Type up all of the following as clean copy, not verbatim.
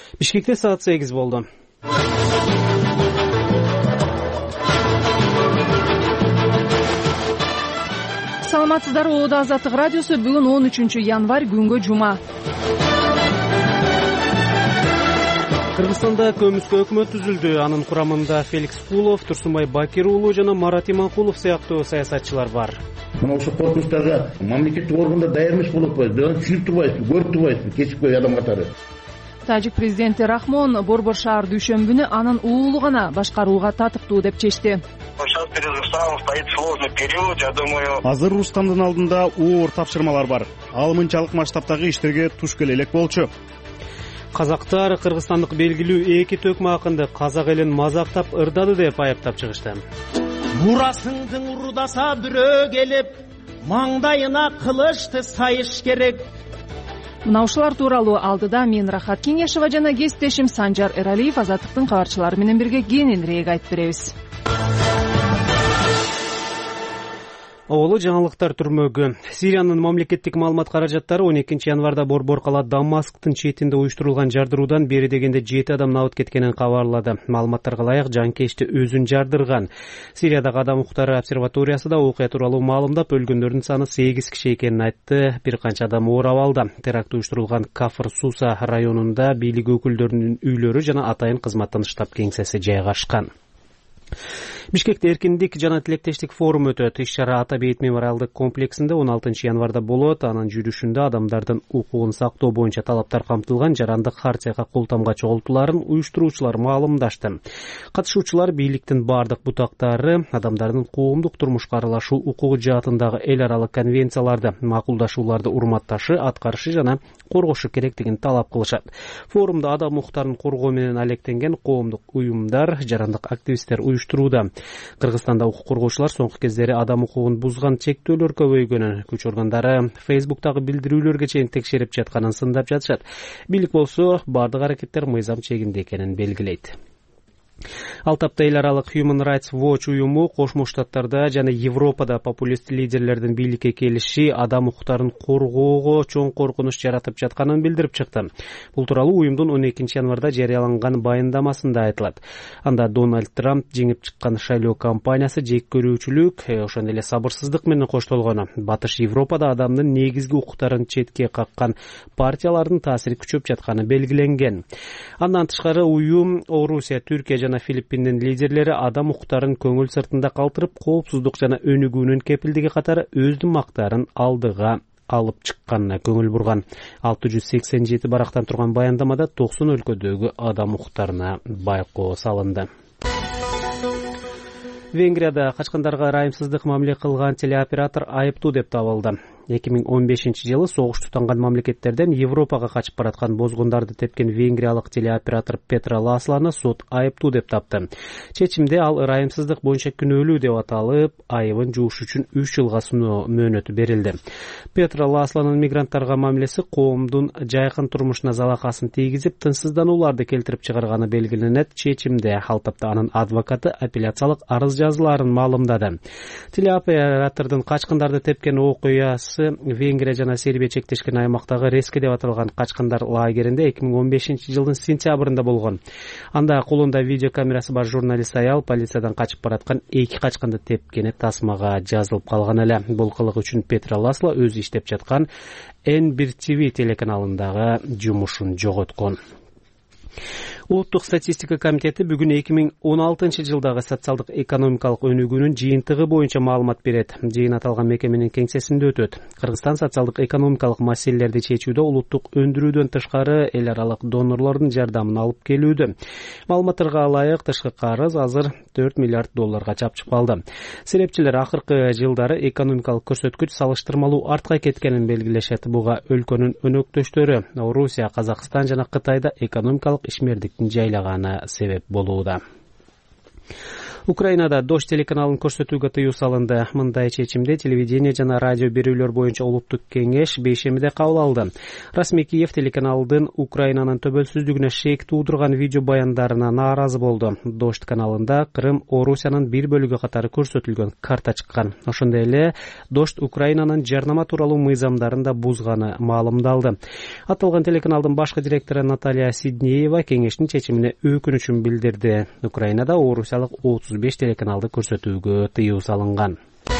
Бишкекте саат 8 болду. Саламатсыздарбы, Оодо Азаттык радиосу. Бүгүн 13 январь, күнгө жума. Кыргызстанда көмүскө өкмөт түзүлдү. Анын курамында Феликс Кулов, Турсунбай Бакир уулу жана Марат Иманкулов сыяктуу саясатчылар бар. Мына ошол коркунучтарга мамлекеттик органдар даяр эмес болуп атпайбы, түшүнүп турбайсызбы, көрүп турбайсызбы кесипкөй адам катары. Тажик президенти Рахмон Борбор шаар дүйшөмбүнү анын уулу гана башкарууга татыктуу деп чечти. Сейчас перед Рустамом стоит сложный период, я думаю. Азыр Рустамдын алдында оор тапшырмалар бар. Ал мынчалык масштабтагы иштерге туш келе элек болчу. Казактар кыргызстандык белгилүү эки төкмө акынды казак элин мазактап ырдады деп айыптап чыгышты. Бурасыңдың урудаса бирөө келип, маңдайына кылычты сайыш керек. Мына ушулар тууралуу алдыда мен Рахат Кеңешова жана кесиптешим Санжар Эралиев Азаттыктын кабарчылары менен бирге кененирээк айтып беребиз. Оолу жаңылыктар түрмөгү. Сириянын мамлекеттик маалымат каражаттары 12 январда Борбор кала Дамасктын четинде уюштурулган жардыруудан бери дегенде 7 адам абыт кеткенин кабарлады. Маалыматтарга ылайык жанкечти өзүн жардырган. Сириядагы адам укуктары обсерваториясы да окуя тууралуу маалымдап, өлгөндөрдүн саны 8 киши экенин айтты. Бир канча адам оор абалда. Теракт уюштурулган Кафыр Суса районунда бийлик өкүлдөрүнүн үйлөрү жана атайын кызматтын штаб кеңсеси жайгашкан. Бишкекте эркиндик жана тилектештик форум өтөт. Иш-чара Ата бейит мемориалдык комплексинде 16 январда болот. Анын жүрүшүндө адамдардын укугун сактоо боюнча талаптар камтылган жарандык хартияга кол тамга чогултууларын уюштуруучулар маалымдашты. Катышуучулар бийликтин бардык бутактары адамдардын коомдук турмушка аралашуу укугу жаатындагы эл аралык конвенцияларды, макулдашууларды урматташы, аткарышы жана коргошу керектигин талап кылышат. Форумда адам укуктарын коргоо менен алектенген коомдук уюмдар, жарандык активисттер уюштурууда. Кыргызстанда укук коргоочулар соңку кездери адам укугун бузган чектөөлөр көбөйгөнүн, күч органдары Фейсбуктагы билдирүүлөргө чейин текшерип жатканын сындап жатышат. Бийлик болсо бардык аракеттер мыйзам чегинде экенин белгилейт. Ал тапта эл аралык Human Rights Watch уюму Кошмо Штаттарда жана Европада популист лидерлердин бийликке келиши адам укуктарын коргоого чоң коркунуч жаратып жатканын билдирип чыкты. Бул тууралуу уюмдун 12 январда жарыяланган байындамасында айтылат. Анда Дональд Трамп жеңип чыккан шайлоо кампаниясы жек көрүүчүлүк, ошондой эле сабырсыздык менен коштолгону, Батыш Европада адамдын негизги укуктарын четке каккан партиялардын таасири күчөп жатканы белгиленген. Андан тышкары уюм Орусия, Түркия жана Филиппиндин лидерлери адам укуктарын көңүл сыртында калтырып, коопсуздук жана өнүгүүнүн кепилдиги катары өздүн мактарын алдыга алып чыкканына көңүл бурган. 687 барактан турган баяндамада 90 өлкөдөгү адам укуктарына байкоо салынды. Венгрияда качкандарга ырайымсыздык мамиле кылган телеоператор айыптуу деп табылды. 2015 жылы согуш тутанган мамлекеттерден Европага качып бараткан бозгундарды тепкен венгриялык телеоператор Петра Ласланы сот айыптуу деп тапты. Чечимде ал ырайымсыздык боюнча күнөөлүү деп аталып, айыбын жууш үчүн 3 жылга суноо мөөнөтү берилди. Петра Ласланын мигранттарга мамилеси коомдун жайкын турмушуна залакасын тийгизип, тынчсызданууларды келтирип чыгарганы белгиленет. Чечимде ал тапта анын адвокаты апелляциялык арыз жазууларын маалымдады. Телеоператордун качкындарды тепкен окуясы Венгрия жана Сербия чектешкен аймактагы Рески деп аталган качкындар лагеринде 2015 жылдын сентябрында болгон. Анда колунда видео камерасы бар журналист аял полициядан качып бараткан эки качкынды тепкени тасмага жазылып калган эле. Бул кылык үчүн Петра Ласло өзү иштеп жаткан N1 TV телеканалындагы жумушун жоготкон. Улуттук статистика комитети бүгүн 2016 жылдагы социалдык экономикалык өнүгүүнүн жыйынтыгы боюнча маалымат берет. Жыйын аталган мекеменин кеңсесинде өтөт. Кыргызстан социалдык экономикалык маселелерди чечүүдө улуттук өндүрүүдөн тышкары эл аралык донорлордун жардамын алып келүүдө. Маалыматтарга ылайык тышкы карыз азыр 4 миллиард долларга чапчып калды. Серепчилер акыркы жылдары экономикалык көрсөткүч салыштырмалуу артка кеткенин белгилешет. Буга өлкөнүн өнөктөштөрү Орусия, Казакстан жана Кытайда экономикалык ишмердиктин жайлаганы себеп болууда. Украинада Дождь телеканалын көрсөтүүгө тыюу салынды. Мындай чечимди телевидение жана радио берүүлөр боюнча улуттук кеңеш бейшемиде кабыл алды. Расмий Киев телеканалдын Украинанын төбөлсүздүгүнө шек туудурган видео баяндарына нааразы болду. Дождь каналында Крым Орусиянын бир бөлүгү катары көрсөтүлгөн карта чыккан. Ошондой эле Дождь Украинанын жарнама тууралуу мыйзамдарын да бузганы маалымдалды. Аталган телеканалдын башкы директору Наталья Сиднеева кеңештин чечимине өкүнүчүн билдирди. Украинада орусиялык 35 телеканалды көрсөтүүгө тыюу салынган.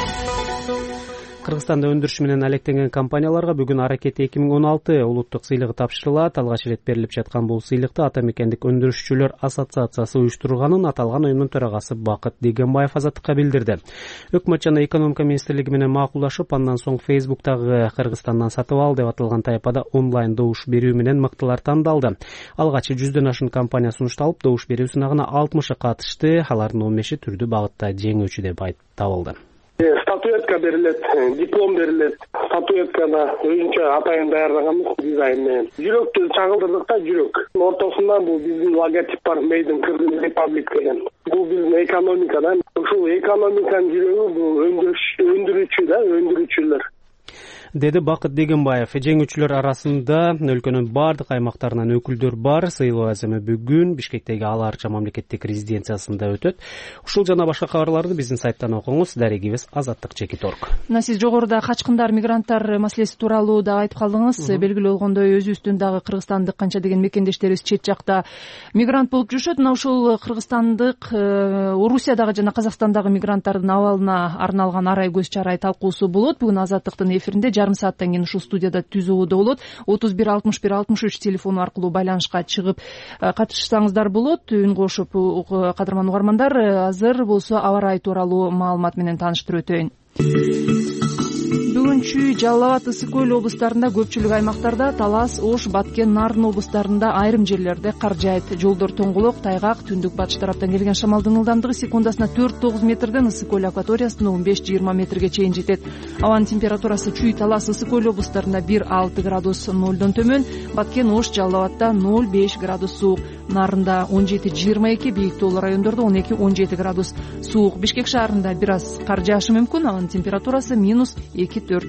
Кыргызстанда өндүрүш менен алектенген компанияларга бүгүн Аракет 2016 улуттук сыйлыгы тапшырылат. Алгач ирет берилип жаткан бул сыйлыкты Ата мекендик өндүрүшчүлөр ассоциациясы уюштурганын аталган уюмдун төрагасы Бакыт Дегенбаев Азаттыкка билдирди. Өкмөт жана экономика министрлиги менен макулдашып, андан соң Facebook'тагы Кыргызстандан сатып ал деп аталган тайпада онлайн добуш берүү менен мыктылар тандалды. Алгач 100дөн ашын компания сунушталып, добуш берүү сынагына 60 катышты. Алардын 15 түрдүү багытта жеңүүчү деп табылды. Статуэтка берилет, диплом берилет. Статуэтканы өзүнчө атайын даярдаганбыз дизайн менен. Жүрөктү чагылдырдык да, жүрөк. Ортосунда бул биздин логотип бар, Made in Kyrgyz Republic деген. Бул биздин экономикадан. Ушул экономиканын жүрөгү бул өндүрүүчүлөр. Деди Бакыт Дегенбаев. Жеңүүчүлөр арасында өлкөнүн бардык аймактарынан өкүлдөр бар. Сыйлоо аземы бүгүн Бишкектеги Ала Арча мамлекеттик резиденциясында өтөт. Ушул жана башка кабарларды биздин сайттан окуңуз. Дарегибиз Азаттык.org. Сиз жогоруда качкындар, мигранттар маселеси тууралуу да айтып калдыңыз. Белгилүү болгондой өзүбүздүн дагы кыргызстандык канча деген мекендештерибиз чет жакта мигрант болуп жүрүшөт. Мына ушул кыргызстандык, Орусиядагы жана Казакстандагы мигранттардын абалына арналган арай көз чарай талкуусу болот. Бүгүн Азаттыктын эфиринде жарым сааттан кийин ушул студияда түзүүдө болот. 31 61 63 телефону аркылуу байланышка чыгып катышсаңыздар болот. Үн кошуп, кадырман угармандар, азыр болсо аба ырайы тууралуу маалымат менен тааныштырып өтөйүн. Бүгүнчү Жалал Абад, Ысык Көл облустарында көпчүлүк аймактарда, Талас, Ош, Баткен, Нарын облустарында айрым жерлерде кар жаайт. Жолдор тоңголок, тайгак, түндүк батыш тараптан келген шамалдын ылдамдыгы секундасына 4-9 метрден Ысык Көл акваториясында 15-20 метрге чейин жетет. Абанын температурасы Чүй, Талас, Ысык Көл облустарында 1-6 градус 0дон төмөн, Баткен, Ош, Жалал Абадда 0-5 градус суук, Нарында 17-22, Бийик тоолуу райондордо 12-17 градус суук. Бишкек шаарында бир аз кар жаашы мүмкүн, анын температурасы -2-4.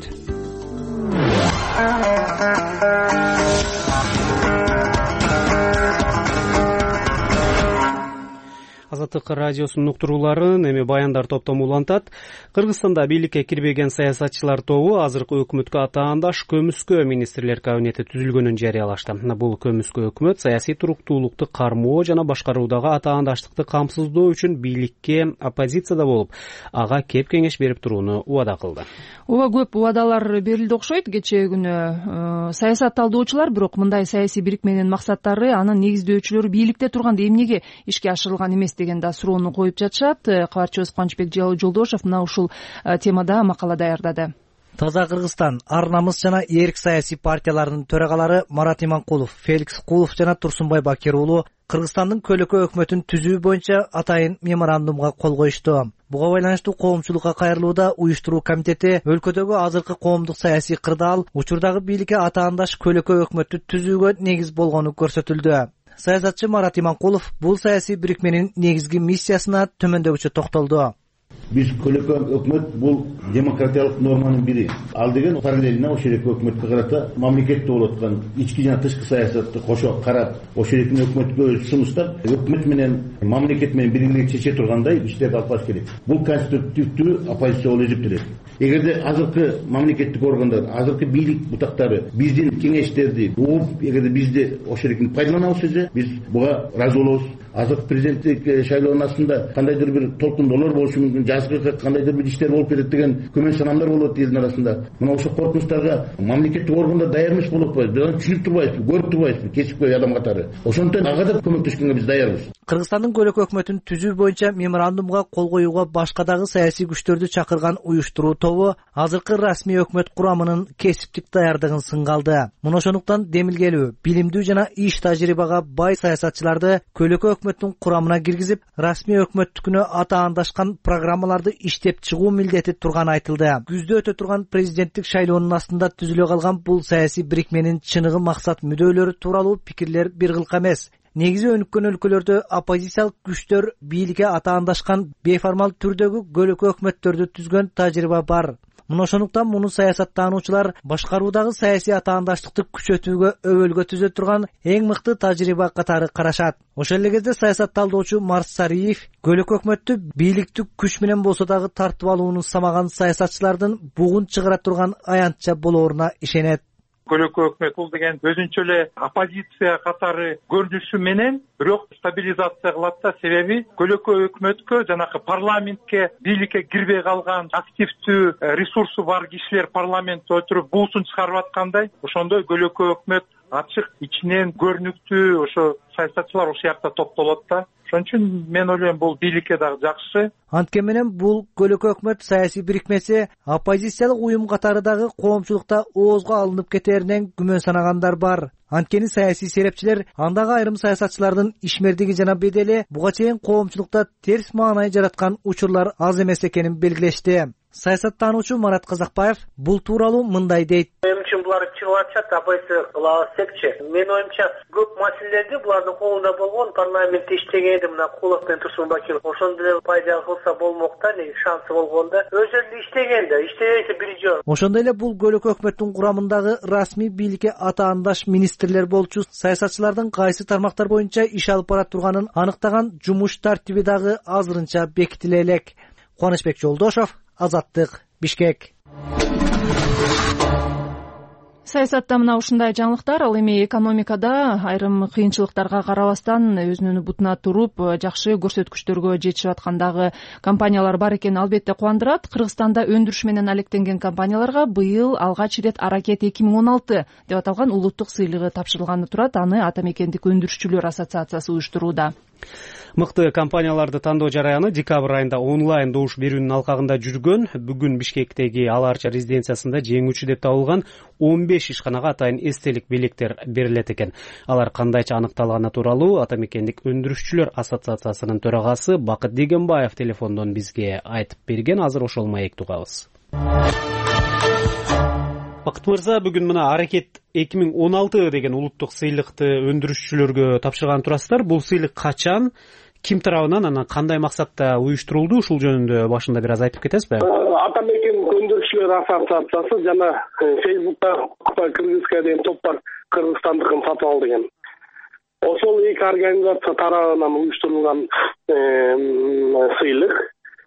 Азаттык радиосунун уктурууларын эми баяндар топтому улантат. Кыргызстанда бийликке кирбеген саясатчылар тобу азыркы өкмөткө атаандаш көмүскө министрлер кабинети түзүлгөнүн жарыялашты. Бул көмүскө өкмөт саясий туруктуулукту кармоо жана башкаруудагы атаандаштыкты камсыздоо үчүн бийликке оппозицияда болуп, ага кеп кеңеш берип турууну убада кылды. Ооба, көп убадалар берилди окшойт кечээ күнү. Саясат талдоочулар бирок мындай саясий бирикменин максаттары, анын негиздөөчүлөрү бийликте турганда эмнеге ишке ашырылган эмес деген да суроону коюп жатышат. Кабарчыбыз Кубанычбек Жолдошов мына ушул темада макала даярдады. Таза Кыргызстан, Ар намыс жана Эрк саясий партияларынын төрагалары Марат Иманкулов, Феликс Кулов жана Турсунбай Бакир уулу Кыргызстандын көлөкө өкмөтүн түзүү боюнча атайын меморандумга кол коюшту. Буга байланыштуу коомчулукка кайрылууда уюштуруу комитети өлкөдөгү азыркы коомдук саясий кырдаал учурдагы бийликке атаандаш көлөкө өкмөттү түзүүгө негиз болгону көрсөтүлдү. Саясатчы Марат Иманкулов бул саясий бирикменин негизги миссиясына төмөндөгүчө токтолду. Биз көлөкө өкмөт бул демократиялык норманын бири. Ал деген параллельно ошол өкмөткө карата мамлекетте болуп аткан ички жана тышкы саясатты кошо карап, ошол өкмөткө сунуштап, өкмөт менен мамлекет менен биргеликте чече тургандай иштерди алып барыш керек. Бул конструктивдүү оппозиция болуп эсептелет. Эгерде азыркы мамлекеттик органдар, азыркы бийлик бутактары биздин кеңештерди угуп, эгерде бизди ошол пайдаланабыз десе, биз буга ыраазы болобуз. Азыркы президенттик шайлоонун астында кандайдыр бир толкундоолор болушу мүмкүн, жазгы кандайдыр бир иштер болуп кетет деген көмөн санамдар болот элдин арасында. Мына ошол коркунучтарга мамлекеттик органдар даяр эмес болуп атпайбы, түшүнүп турбайбызбы, көрүп турбайбызбы, кесипкөй адам катары. Ошондон ага да көмөктөшкөнгө биз даярбыз. Кыргызстандын көлөкө өкмөтүн түзүү боюнча меморандумга кол коюуга башка дагы саясий күчтөрдү чакырган уюштуруу тобу азыркы расмий өкмөт курамынын кесиптик даярдыгын сынга алды. Мына ошондуктан демилгелүү, билимдүү жана иш тажрыйбага бай саясатчыларды көлөкө өкмөттүн курамына киргизип, расмий өкмөттүкүнө атаандашкан программаларды иштеп чыгуу милдети турганы айтылды. Күздө өтө турган президенттик шайлоонун астында түзүлө калган бул саясий бирикменин чыныгы максат мүдөлөрү тууралуу пикирлер бир кылка эмес. негизи өнүккөн өлкөлөрдө оппозициялык күчтөр бийликке атаандашкан бейформал түрдөгү көлөкө өкмөттөрдү түзгөн тажрыйба бар. Мына ошондуктан муну саясаттануучулар башкаруудагы саясий атаандаштыкты күчөтүүгө өбөлгө түзө турган эң мыкты тажрыйба катары карашат. Ошол эле кезде саясат талдоочу Марс Сариев көлөкө өкмөттү бийликтик күч менен болсо дагы тартып алууну самаган саясатчылардын бугун чыгара турган аянтча болооруна ишенет. Көлөкө өкмөт бул деген өзүнчө эле оппозиция катары көрүнүшү менен бирок стабилизация кылат да, себеби көлөкө өкмөткө жанакы парламентке бийликке кирбей калган активдүү ресурсу бар кишилер парламентте отуруп буусун чыгарып аткандай, ошондой көлөкө өкмөт ачык, ичинен көрүнүктүү ошо саясатчылар ошол жакта топтолот да. Ошон үчүн мен ойлойм бул бийликке дагы жакшы. Анткени менен бул көлөкө өкмөт саясий бирикмеси оппозициялык уюм катары дагы коомчулукта оозго алынып кетээринен күмөн санагандар бар. Анткени саясий серепчилер андагы айрым саясатчылардын ишмердиги жана бедели буга чейин коомчулукта терс маанай жараткан учурлар аз эмес экенин белгилешти. Саясаттануучу Марат Казакбаев бул тууралуу мындай дейт. Мен үчүн булар чыгып атышат, оппозиция кыла алсакчы. Менин оюмча көп маселелерди булардын колунда болгон, парламентте иштегенде мына Кулов менен Турсунбакиров ошондой эле пайда кылса болмок да, шансы болгондо. Өзүлөрү иштегенде, иштебейсе бир жок. Ошондой эле бул көлөкө өкмөттүн курамындагы расмий бийликке атаандаш министрлер болчу саясатчылардын кайсы тармактар боюнча иш алып бара турганын аныктаган жумуш тартиби дагы азырынча бекитиле элек. Кубанычбек Жолдошов, Азаттык, Бишкек. Саясатта мына ушундай жаңылыктар. Ал эми экономикада айрым кыйынчылыктарга карабастан өзүнүн бутуна туруп жакшы көрсөткүчтөргө жетишип аткандагы компаниялар бар экени албетте кубандырат. Кыргызстанда өндүрүш менен алектенген компанияларга быйыл алгач ирет Аракет 2016 деп аталган улуттук сыйлыгы тапшырылганы турат. Аны Ата мекендик өндүрүшчүлөр ассоциациясы уюштурууда. Мыкты компанияларды тандоо жараяны декабрь айында онлайн добуш берүүнүн алкагында жүргөн. Бүгүн Бишкектеги Ала Арча резиденциясында жеңүүчү деп табылган 15 ишканага атайын эстелик белектер берилет экен. Алар кандайча аныкталганы тууралуу Ата мекендик өндүрүшчүлөр ассоциациясынын төрагасы Бакыт Дегенбаев телефондон бизге айтып берген. Азыр ошол маекти угабыз. Бакыт мырза, бүгүн мына Аракет 2016 деген улуттук сыйлыкты өндүрүшчүлөргө тапшырган турасыздар. Бул сыйлык качан, ким тарабынан, анан кандай максатта уюштурулду? Ушул жөнүндө башында бир аз айтып кетесизби? Ата мекендик өндүрүшчүлөр ассоциациясы жана Фейсбукта Кыргызская деген топ бар, Кыргызстандыкын сатып алды экен. Ошол эки организация тарабынан уюштурулган сыйлык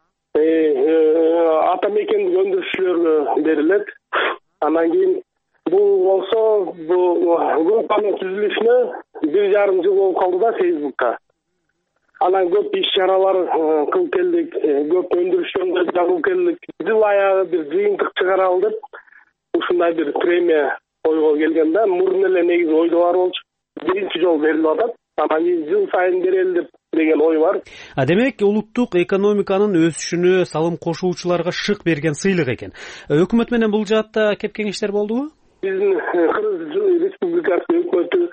ата мекендик өндүрүшчүлөргө берилет. Анан кийин бул болсо группанын түзүлүшүнө 1,5 жыл болуп калды да Фейсбукта. Анан көп иш чаралар кылып келдик, көп өндүрүшчүлөр жагып келдик. Жыл аягы бир жыйынтык чыгара алдык. Ушундай бир премия ойго келген да. Мурун эле негизи ойдо бар болчу. Биринчи жолу берилип атат. Анан жыл сайын берели деген ой бар. Демек, улуттук экономиканын өсүшүнө салым кошуучуларга шык берген сыйлык экен. Өкмөт менен бул жаатта кеп кеңештер болдубу? Биздин Кыргыз Республикасы өкмөтү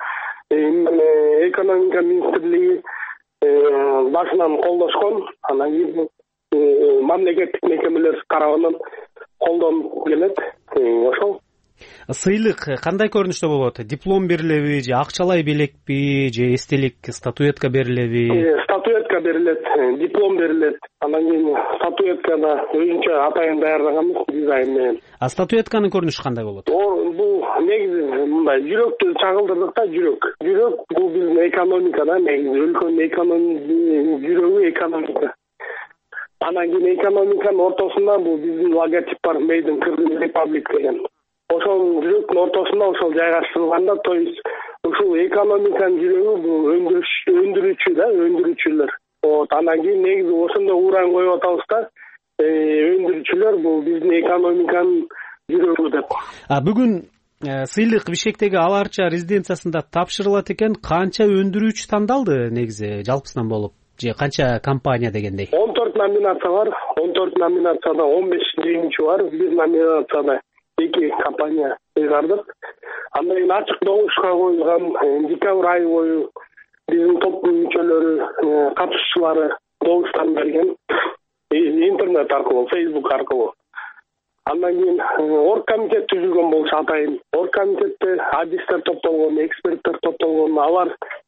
экономика министрлиги башынан колдошкон. Анан кийин мамлекеттик мекемелер тарабынан колдонуп келет. Ошол сыйлык кандай көрүнүштө болот? Диплом берилеби, же акчалай белекпи, же эстелик статуэтка берилеби? Статуэтка берилет, диплом берилет. Анан кийин статуэтканы өзүнчө атайын даярдаганбыз дизайн менен. Статуэтканын көрүнүшү кандай болот? Бул негизи мындай жүрөктү чагылдырдык да, жүрөк. Жүрөк бул биздин экономикада негизи өлкөнүн экономикасы, жүрөгү экономика. Анан кийин экономиканын ортосунда бул биздин логотип бар, Made in Kyrgyz Republic деген. Ошол жүрөктүн ортосунда ошол жайгаштырылганда, то есть ушул экономиканын жүрөгү бул өндүрүүчү да, өндүрүүчүлөр. Анан кийин негизи ошондой уран коюп атабыз да, өндүрүүчүлөр бул биздин экономиканын жүрөгү деп. Бүгүн сыйлык Бишкектеги Ала Арча резиденциясында тапшырылат экен. Канча өндүрүүчү тандалды негизи жалпысынан болуп? Же канча компания дегендей? 14 номинация бар. 14 номинацияда 15 жеңүүчү бар. Бир номинацияда 2 компания ыйгардык. Андан кийин ачык добушка коюлган декабрь айы бою биздин топтун мүчөлөрү, катышчылары добуштарын берген. Интернет аркылуу, Facebook аркылуу. Андан кийин оргкомитет түзүлгөн болчу атайын. Оргкомитетте адистер топтолгон, эксперттер топтолгон. Алар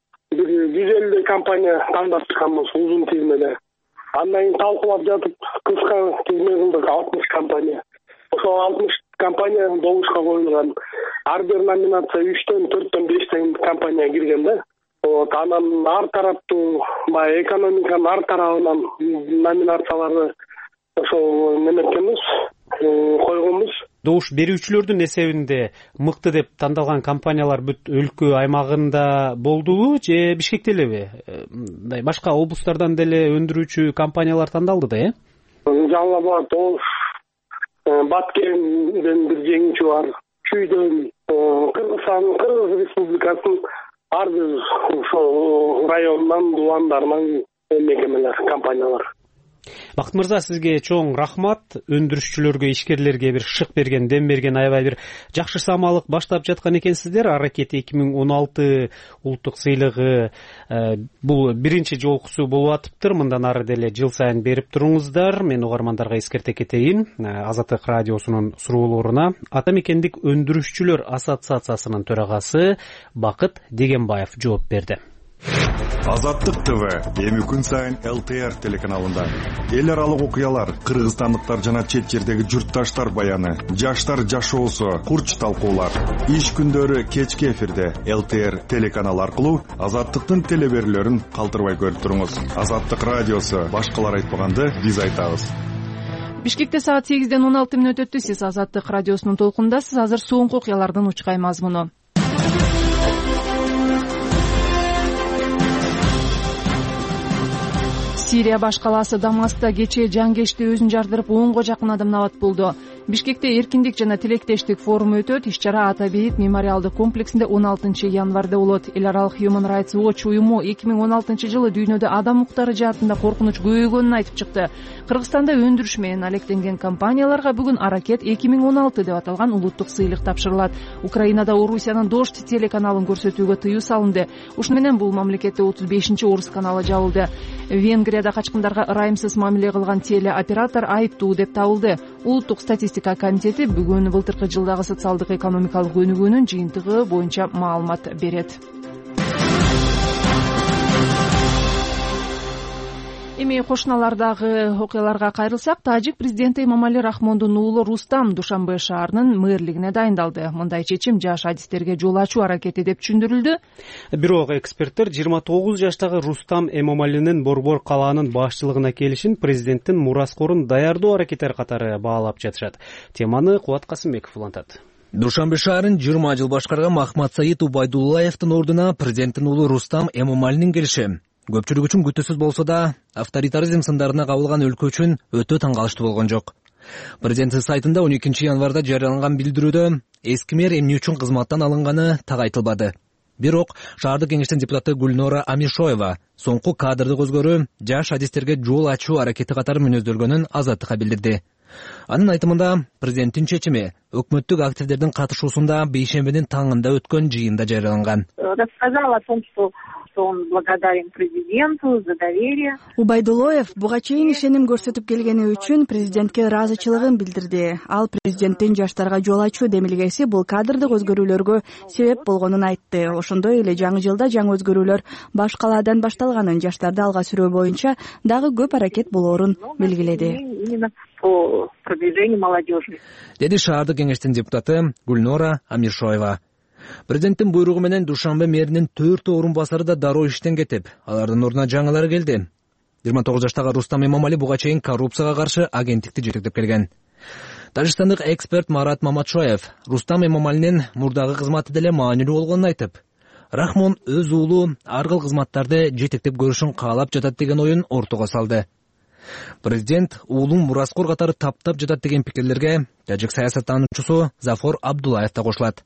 бир 150 компания тандап чыкканбыз узун тизмеде. Андан кийин талкуулап жатып кыска тизме кылдык 60 компания. Ошол 60 компания добушка коюлган. Ар бир номинация 3төн 4төн 5тен компания кирген да. Анан ар тараптуу баягы экономиканын ар тарабынан номинацияларды ошол неметкенбиз, койгонбуз. Добуш берүүчүлөрдүн эсебинде мыкты деп тандалган компаниялар бүт өлкө аймагында болдубу же Бишкекте элеби? Мындай башка облустардан деле өндүрүүчү компаниялар тандалды да, Жалал Абад, Ош, Баткенден бир жеңүүчү бар, Чүйдөн, Кыргыз Республикасынын ар бир ошол районунан, дубандарынан мекемелер, компаниялар. Бакыт мырза, сизге чоң рахмат. Өндүрүшчүлөргө, ишкерлерге бир шык берген, дем берген, аябай бир жакшы самалык баштап жаткан экенсиздер. Аракет 2016 улуттук сыйлыгы бул биринчи жолкусу болуп атыптыр. Мындан ары деле жыл сайын берип туруңуздар. Мен угармандарга эскерте кетейин. Азаттык радиосунун суроолоруна Ата мекендик өндүрүшчүлөр ассоциациясынын төрагасы Бакыт Дегенбаев жооп берди. Азаттык ТВ эми күн сайын ЛТР телеканалында эл аралык окуялар, кыргызстандыктар жана чет жердеги журтташтар баяны, жаштар жашоосу, курч талкуулар. Иш күндөрү кечки эфирде ЛТР телеканалы аркылуу Азаттыктын телеберүүлөрүн калтырбай көрүп туруңуз. Азаттык радиосу башкалар айтпаганды биз айтабыз. Бишкекте саат 8-ден 16 мүнөт өттү. Сиз Азаттык радиосунун толкундасыз. Азыр соңку окуялардын учкай мазмуну. Сирия баш калаасы Дамаскта кечээ жангечти өзүн жардырып 10го жакын адам набат болду. Бишкекте эркиндик жана тилектештик форуму өтөт. Иш-чара Ата Бейит мемориалдык комплексинде 16 январда болот. Эл аралык Human Rights Watch уюму 2016 жылы дүйнөдө адам укуктары жаатында коркунуч көбөйгөнүн айтып чыкты. Кыргызстанда өндүрүш менен алектенген компанияларга бүгүн Аракет 2016 деп аталган улуттук сыйлык тапшырылат. Украинада Орусиянын Дождь телеканалын көрсөтүүгө тыюу салынды. Ушуну менен бул мамлекетте 35-орус каналы жабылды. Венгрияда качкындарга ырайымсыз мамиле кылган телеоператор айыптуу деп табылды. Улуттук статистика комитети бүгүн былтыркы жылдагы социалдык экономикалык өнүгүүнүн жыйынтыгы боюнча маалымат берет. Эми кошуналардагы окуяларга кайрылсак, тажик президенти Эмомали Рахмондун уулу Рустам Душанбе шаарынын мэрлигине дайындалды. Мындай чечим жаш адистерге жол ачуу аракети деп түшүндүрүлдү. Бирок эксперттер 29 жаштагы Рустам Эмомалинин Борбор калаанын башчылыгына келишин президенттин мураскорун даярдоо аракеттери катары баалап жатышат. Теманы Кубат Касымбеков улантат. Душанбе шаарын 20 жыл башкарган Махмат Саид Убайдуллаевдин ордуна президенттин уулу Рустам Эмомалинин келиши көпчүлүк үчүн күтүүсүз болсо да, авторитаризм сындарына кабылган өлкө үчүн өтө таң калыштуу болгон жок. Президент сайтында 12 январда жарыяланган билдирүүдө эски мэр эмне үчүн кызматтан алынганы так айтылбады. Бирок шаардык кеңештин депутаты Гульнора Амишоева соңку кадрдык өзгөрүү жаш адистерге жол ачуу аракети катары мүнөздөлгөнүн Азаттыкка билдирди. Анын айтымында президенттин чечими өкмөттүк активдердин катышуусунда бейшембинин таңында өткөн жыйында жарыяланган. Рассказал о том, что он благодарен президенту за доверие. Убайдуллаев буга чейин ишеним көрсөтүп келгени үчүн президентке ыраазычылыгын билдирди. Ал президенттин жаштарга жол ачуу демилгеси бул кадрдык өзгөрүүлөргө себеп болгонун айтты. Ошондой эле жаңы жылда жаңы өзгөрүүлөр баш калаадан башталганын, жаштарды алга сүрөө боюнча дагы көп аракет болоорун белгиледи. По продвижению молодежи. Деди шаардык кеңештин депутаты Гульнора Амишоева. Президенттин буйругу менен Душанбе мэринин 4 орун басары да дароо иштен кетип, алардын ордуна жаңылары келди. 29 жаштагы Рустам Эмомали буга чейин коррупцияга каршы агенттикти жетектеп келген. Тажикстандык эксперт Марат Маматшоев Рустам Эмомалинин мурдагы кызматы деле маанилүү болгонун айтып, Рахмон өз уулу ар кыл кызматтарды жетектеп көрүшүн каалап жатат деген оюн ортого салды. Президент уулун мураскор катары таптап жатат деген пикирлерге тажик саясаттануучусу Зафор Абдуллаев да кошулат.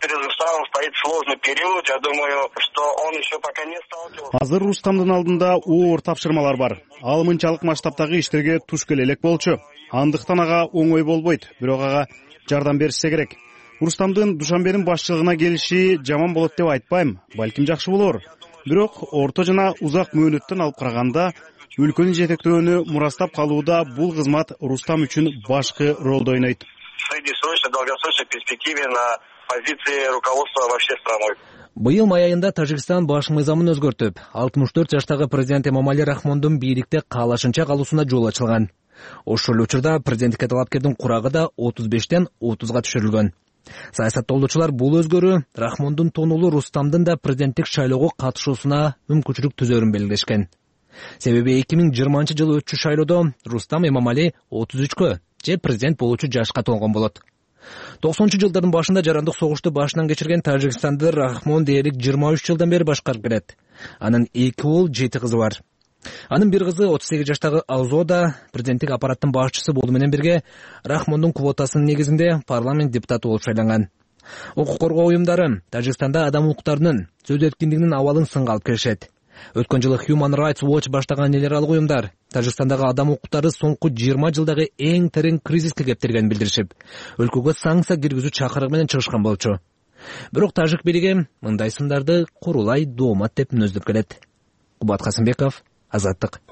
Стоит сложный период, я думаю, что он еще пока не сталкивался. Азыр Рустамдын алдында оор тапшырмалар бар. Ал мынчалык масштабтагы иштерге туш келе элек болчу. Андыктан ага оңой болбойт, бирок ага жардам беришсе керек. Рустамдын Душанбенин башчылыгына келиши жаман болот деп айтпайм, балким жакшы болор. Бирок орто жана узак мөөнөттөн алып караганда өлкөнү жетектөөнү мурастап калууда бул кызмат Рустам үчүн башкы ролду ойнойт. В среднесрочной, долгосрочной перспективе на позиции руководства вообще страной. Быйыл май айында Тажикстан баш мыйзамын өзгөртүп, 64 жаштагы президент Эмомали Рахмондун бийликте каалашынча калуусуна жол ачылган. Ошол эле учурда президенттикке талапкердин курагы да 35тен 30га түшүрүлгөн. Саясаттоолучулар бул өзгөрүү Рахмондун тонулу Рустамдын да президенттик шайлоого катышуусуна мүмкүнчүлүк түзөрүн белгилешкен. Себеби 2020-жылы өтчү шайлоодо Рустам Эмомали 33кө же президент болуучу жашка толгон болот. 90-жылдардын башында жарандык согушту башынан кечирген Тажикстанды Рахмон дээрлик 23 жылдан бери башкарып келет. Анын 2 уул 7 кызы бар. Анын бир кызы 38 жаштагы Алзода президенттик аппараттын башчысы болуу менен бирге Рахмондун квотасынын негизинде парламент депутаты болуп шайланган. Укук коргоо уюмдары Тажикстанда адам укуктарынын сөз эркиндигинин абалын сынга алып келишет. Өткөн жылы Human Rights Watch баштаган эл аралык уюмдар Тажикстандагы адам укуктары соңку 20 жылдагы эң терең кризиске кептиргенин билдиришип, өлкөгө санкция киргизүү чакырыгы менен чыгышкан болчу. Бирок тажик бийлиги мындай сындарды курулай доомат деп мүнөздөп келет. Кубат Касымбеков, Азаттык.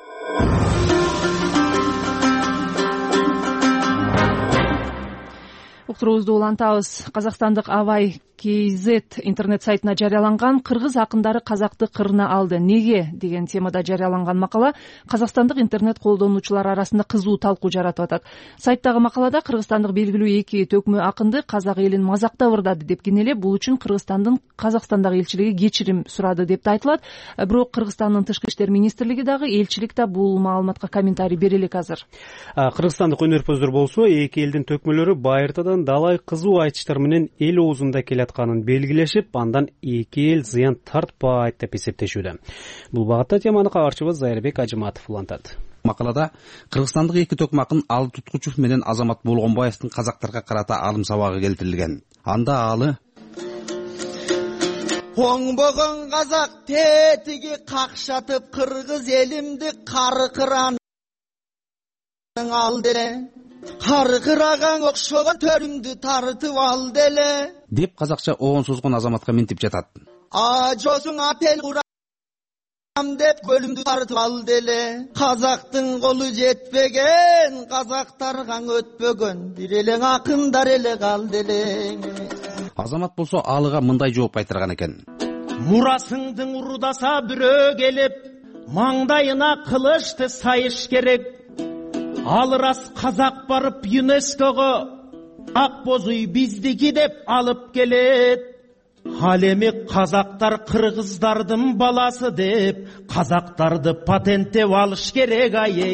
Уктуруубузду улантабыз. Казакстандык Абай KZ интернет сайтына жарыяланган кыргыз акындары казакты кырына алды. Неге деген темада жарыяланган макала казакстандык интернет колдонуучулар арасында кызуу талкуу жаратып атат. Сайттагы макалада кыргызстандык белгилүү эки төкмө акынды казак элин мазактап ырдады деп кенелеп, бул үчүн Кыргызстандын Казакстандагы элчилиги кечирим сурады деп да айтылат. Бирок Кыргызстандын тышкы иштер министрлиги дагы элчилик да бул маалыматка комментарий бере элек азыр. Кыргызстандык өнөрпөздөр болсо эки элдин төкмөлөрү байыртадан далай кызуу айтыштар менен эл оозунда келатканын белгилешип, андан эки эл зыян тартпайт деп эсептешүүдө. Бул багытта теманы кабарчыбыз Зайырбек Ажыматов улантат. Макалада кыргызстандык эки төкмө акын Алы Туткучев менен Азамат Болгонбаевдин казактарга карата алым сабагы келтирилген. Анда Алы оңбогон казак тетиги какшатып кыргыз элимди каркыран ал деле, каркыраган окшогон төрүмдү тартып ал деле деп казакча оон созгон Азаматка минтип жатат. Ажосуң апел курам деп көлүмдү тартып ал деле, казактын колу жетпеген, казактарга өтпөгөн бир элең акындар эле кал деле. Азамат болсо Алыга мындай жооп кайтарган экен. Мурасыңдың урудаса бирөө келип, маңдайына кылычты сайыш керек. Ал рас казак барып ЮНЕСКОго ак боз үй биздики деп алып келет. Ал эми казактар кыргыздардын баласы деп казактарды патенттеп алыш керек.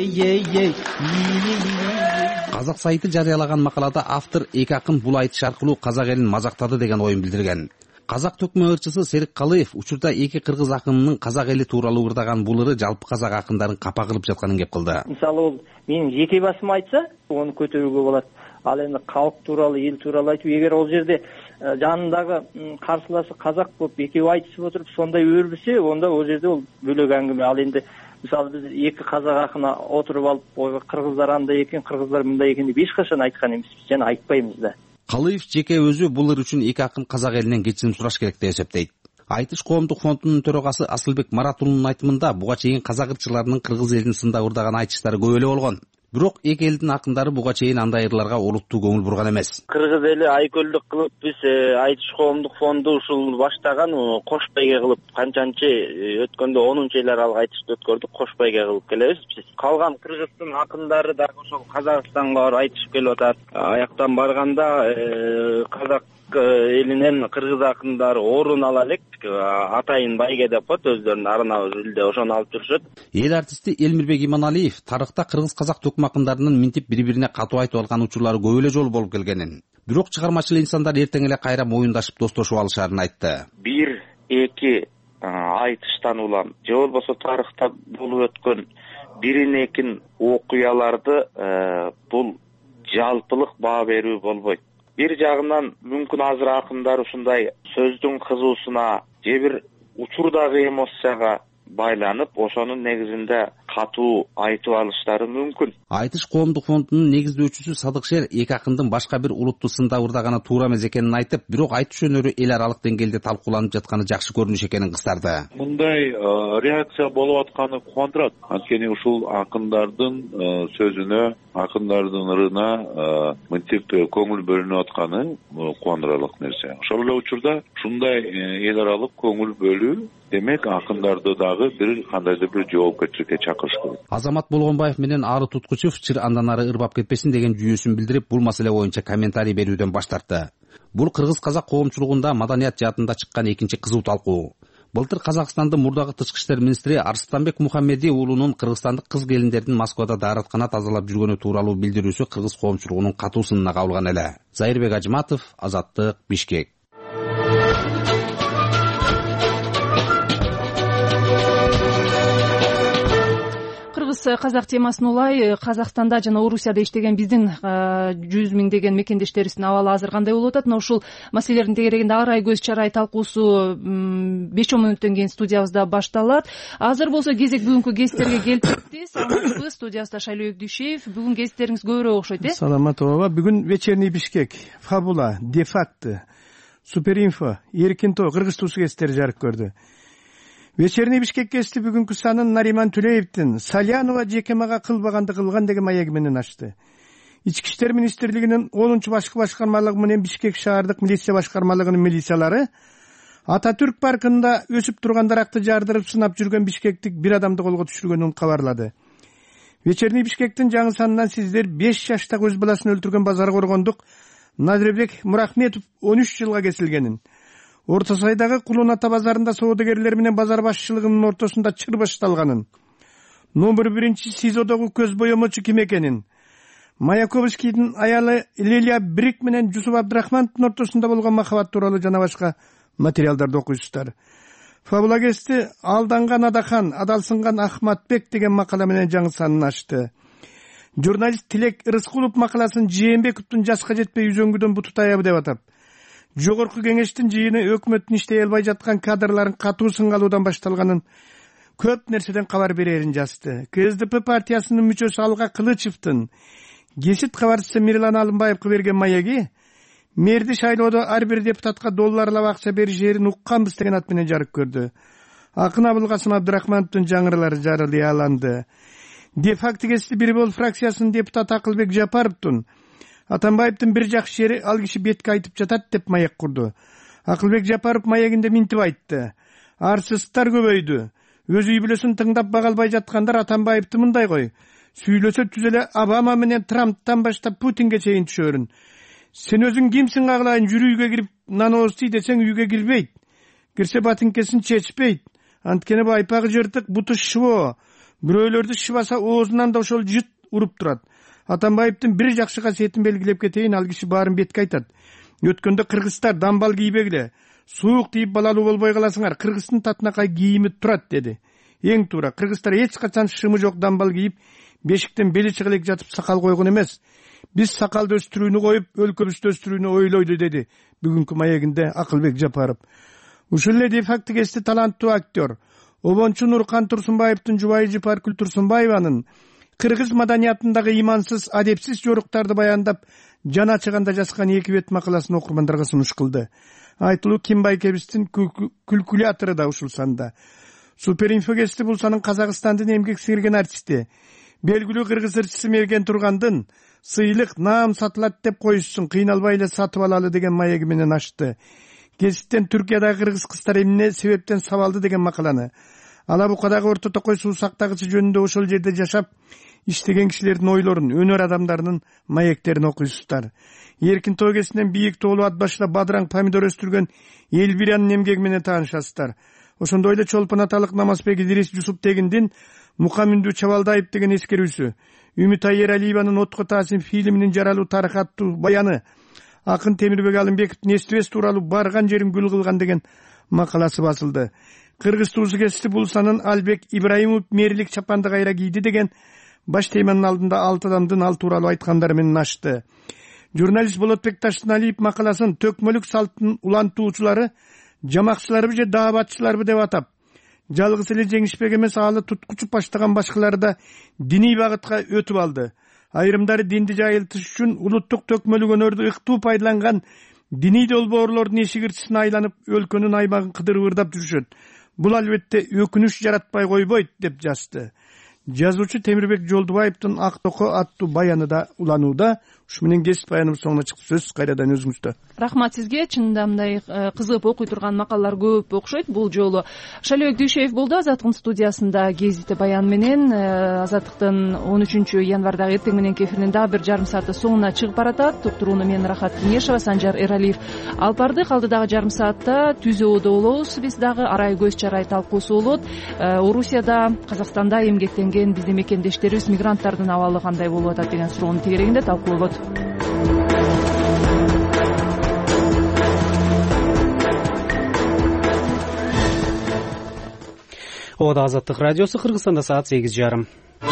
Казак сайты жарыялаган макалада автор эки акын бул айтыш аркылуу казак элин мазактады деген оюн билдирген. Казак төкмө ырчысы Серик Калыев учурда эки кыргыз акынынын казак эли тууралуу ырдаган бул ыры жалпы казак акындарын капа кылып жатканын кеп кылды. Мисалы ол менин жеке басым айтса, оны көтөрүүгө болот. Ал эми калк тууралуу, эл тууралуу айтып, эгер ол жерде жанындагы карсылашы казак болуп экөө айтышып отуруп сондай өрбүсө, онда ол жерде ол бөлөк аңгеме. Ал энди мисалы биз эки казак акына отуруп алып, ойга кыргыздар андай экен, кыргыздар мындай экен деп эч качан айткан эмеспиз, жана айтпайбыз да. Калыев жеке өзү бул ыр үчүн эки акын казак элинен кечирим сураш керек деп эсептейт. Айтыш коомдук фондунун төрагасы Асылбек Маратулунун айтымында буга чейин казак ырчыларынын кыргыз элин сында ырдаган айтыштары көп эле болгон. Бирок эки элдин акындары буга чейин андай ырларга олуттуу көңүл бурган эмес. Кыргыз эли айкөлдүк кылып биз айтыш коомдук фонду ушул баштаган кош байге кылып канчанчы өткөндө 10-ел аралык айтышты өткөрдүк, кош байге кылып келебиз биз. Калган кыргыздын акындары дагы ошол Казакстанга барып айтышып келип атат. Аяктан барганда казак элинен кыргыз акындары орун ала элек, атайын байге деп коет өздөрүнүн арнабыз элде ошону алып жүрүшөт. Эл артисти Элмирбек Иманалиев тарыхта кыргыз казак төкмө акындарынын минтип бири-бирине катуу айтып алган учурлары көп эле жолу болуп келгенин, бирок чыгармачыл инсандар эртең эле кайра моюндашып достошуп алышарын айтты. Бир эки айтыштан улам же болбосо тарыхта болуп өткөн бирин экин окуяларды бул жалпылык баа берүү болбойт. Бир жагынан мүмкүн азыр акындар ушундай сөздүн кызуусуна же бир учурдагы эмоцияга байланып, ошонун негизинде катуу айтып алыштары мүмкүн. Айтыш коомдук фондунун негиздөөчүсү Садыкшер эки акындын башка бир улутту сында ырдаганы туура эмес экенин айтып, бирок айтыш өнөрү эл аралык деңгээлде талкууланып жатканы жакшы көрүнүш экенин кыстарды. Мындай реакция болуп атканы кубандырат. Анткени ушул акындардын сөзүнө акындардын ырына мынтип көңүл бөлүнүп атканы кубандырарлык нерсе. Ошол эле учурда ушундай эл аралык көңүл бөлүү демек акындарды дагы бир кандайдыр бир жоопкерчиликке чакырыш керек. Азамат Болгонбаев менен Ару Туткучев чыр андан ары ырбап кетпесин деген жүйөсүн билдирип, бул маселе боюнча комментарий берүүдөн баш тартты. Бул кыргыз-казак коомчулугунда маданият жаатында чыккан экинчи кызуу талкуу. Былтыр Казакстандын мурдагы тышкы иштер министри Арстанбек Мухаммеди уулунун кыргызстандык кыз келиндердин Москвада даараткана тазалап жүргөнү тууралуу билдирүүсү кыргыз коомчулугунун катуу сынына кабылган эле. Зайырбек Ажыматов, Азаттык, Бишкек. Казак темасын улай Казакстанда жана Орусияда иштеген биздин 100 миңдеген мекендештерибиздин абалы азыр кандай болуп атат? Ушул маселелердин тегерегинде ар ай көз чарай талкуусу 5 мүнөттөн кийин студиябызда башталат. Азыр болсо кезек бүгүнкү гесттерге келип кетти. Саламатсызбы? Студиябызда Шайлообек Дүйшеев. Бүгүн гесттериңиз көбүрөөк окшойт, э? Саламатова. Бүгүн Вечерний Бишкек, Фабула, Дефакты, Суперинфо, Эркин Тоо, Кыргыз туусу гесттери жарык көрдү. Вечерний Бишкек гести бүгүнкү санын Нариман Түлеевдин Салянова жекемага кылбаганды кылган деген маеги менен ачты. Ички иштер министрлигинин 10-чу башкы башкармалыгы менен Бишкек шаардык милиция башкармалыгынын милициялары Ататүрк паркында өсүп турган даракты жардырып сынап жүргөн бишкектик бир адамды колго түшүргөнүн кабарлады. Вечерний Бишкектин жаңы санынан сиздер 5 жаштагы өз баласын өлтүргөн базар коргондук Надребек Мурахметов 13 жылга кесилгенин, Орто Сайдагы Кулун ата базарында соодагерлер менен базар башчылыгынын ортосунда чыр башталганын, номер 1 СИЗОдогу көз боемочу ким экенин, Маяковскийдин аялы Лилия Брик менен Жусуп Абдрахмановдун ортосунда болгон махабат тууралуу жана башка материалдарды окуйсуздар. Фабула гести Алданган Адахан, адалсынган Ахматбек деген макала менен жаңы санын ачты. Журналист Тилек Рыскулов макаласын Жээнбековдун жаска жетпей үзөңгүдөн буту таябы деп атап, Жогорку кеңештин жыйыны өкмөттүн иштей албай жаткан кадрларын катуу сынга алуудан башталганын, көп нерседен кабар берерин жазды. КСДП партиясынын мүчөсү Алга Кылычевдин Гесит кабарчысы Мирлан Алымбаевге берген маеги мэрди шайлоодо ар бир депутатка долларлап акча беришерин укканбыз деген ат менен жарык көрдү. Акын Абылкасым Абдрахмановдун жаңырылары жарыяланды. Дефакты гести бир бол фракциясынын депутаты Акылбек Жапаровдун Атамбаевдин бир жакшы жери ал киши бетке айтып жатат деп маек курду. Акылбек Жапаров маегинде минтип айтты. Арсыздар көбөйдү. Өз үй бүлөсүн тыңдап бага албай жаткандар Атамбаевди мындай кой. Сүйлөсө түзөлө Обама менен Трамптан баштап Путинге чейин түшөрүн. Сен өзүң кимсиң аглайын жүрүүгө кирип наносый десең үйгө кирбейт. Кирсе батынкесин чечпейт. Анткени байпагы жыртык, буту шыбоо. Бирөөлөрдү шыбаса оозунан да ошол жыт уруп турат. Атамбаевдин бир жакшы касиетин белгилеп кетейин, ал киши баарын бетке айтат. Өткөндө кыргыздар дамбал кийбегиле, суук тийип балалуу болбой каласыңар, кыргыздын татынакай кийими турат деди. Эң туура, кыргыздар эч качан шымы жок дамбал кийип, бешиктен бели чыга элек жатып сакал койгон эмес. Биз сакалды өстүрүүнү коюп, өлкөбүздү өстүрүүнү ойлойду деди бүгүнкү маегинде Акылбек Жапаров. Ушул эле Дефакты гести таланттуу актер Обончу Нуркан Турсунбаевдин жубайы Жыпаркүл Турсунбаеванын кыргыз маданиятындагы имансыз, адепсиз жоруктарды баяндап, жана чыганда жазган 2 бет макаласын окурмандарга сунуш кылды. Айтылуу Кимбайкебиздин калькулятору да ушул санда. Суперинфо гести бул санын Казакстандын эмгек сиңирген артисти, белгилүү кыргыз ырчысы Мерген Тургандын сыйлык наам сатылат деп коюшсун, кыйналбай эле сатып алалы деген маеги менен ачты. Гесттен Түркиядагы кыргыз кыздар эмне себептен сабалды деген макаланы, Алабукадагы Орто Токой суу сактагычы жөнүндө ошол жерде жашап иштеген кишилердин ойлорун, өнөр адамдарынын маектерин окуйсуздар. Эркин Тоо гестинен бийик тоолуу ат башында бадыраң помидор өстүргөн Элвиранын эмгеги менен таанышасыздар. Ошондой эле Чолпон аталык Намазбек Идирис Жусуп Тегиндин Мукаминдүү Чабалдаев деген эскерүүсү, Үмүтай Эралиеванын Отко Таасим фильминин жаралуу тарыхы аттуу баяны, Акын Темирбек Алымбековдун Эстебес тууралуу барган жерин гүл кылган деген макаласы басылды. Кыргыз туусу гести бул санын Албек Ибраимов мэрлик чапанды кайра кийди деген баш теманын алдында 6 адамдын ал тууралуу айткандары менен ачты. Журналист Болотбек Таштыналиев макаласын төкмөлүк салттын улантуучулары, жамакчыларбы же даабатчыларбы деп атап, жалгыз эле жеңишпек эмес, алы туткучуп баштаган башкалары да диний багытка өтүп алды. Айрымдары динди жайылтыш үчүн улуттук төкмөлүк өнөрдү ыктуу пайдаланган диний долбоорлордун эшигирчисине айланып, өлкөнүн аймагын кыдырып ырдап жүрүшөт. Бул албетте өкүнүч жаратпай койбойт деп жазды. жазуучу Темирбек Жолдубаевдин Ак тoko аттуу баяны да уланууда. Ушу менен кесип баяныбыз соңуна чыкты. Сөз кайрадан өзүңүздө. Рахмат сизге. Чынында мындай кызыгып окуй турган макалалар көп окшойт. Бул жолу Шалебек Дүйшеев болду Азаттыктын студиясында гезити баян менен. Азаттыктын 13 январдагы эртең мененки эфиринин дагы бир жарым сааты соңуна чыгып баратат. Уктурууну мен Рахат Кеңешова, Санжар Эралиев алып барды. Калды дагы жарым саатта түз өөдө болобуз. Биз дагы арай көз чарай талкуусу болот. Орусияда, Казакстанда эмгектенген биздин мекендештерибиз мигранттардын абалы кандай болуп атат деген суроонун тегерегинде талкуулоот. Ода Азаттык радиосу, Кыргызстанда саат 8:30.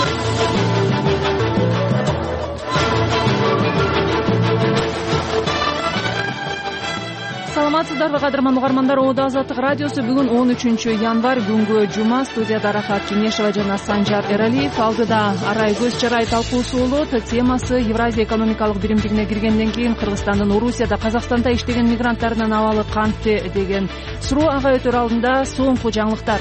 Саламатсыздарбы кадырман угармандар, Ода Азаттык радиосу бүгүн 13 январь күнгө жума. Студияда Рахат Кеңешова жана Санжар Эралиев. Алдыда арай көз чарай талкуусу болот. Темасы Евразия экономикалык биримдигине киргенден кийин Кыргызстандын Орусияда, Казакстанда иштеген мигранттардын абалы кантте деген суроо ага өтөр алдында соңку жаңылыктар.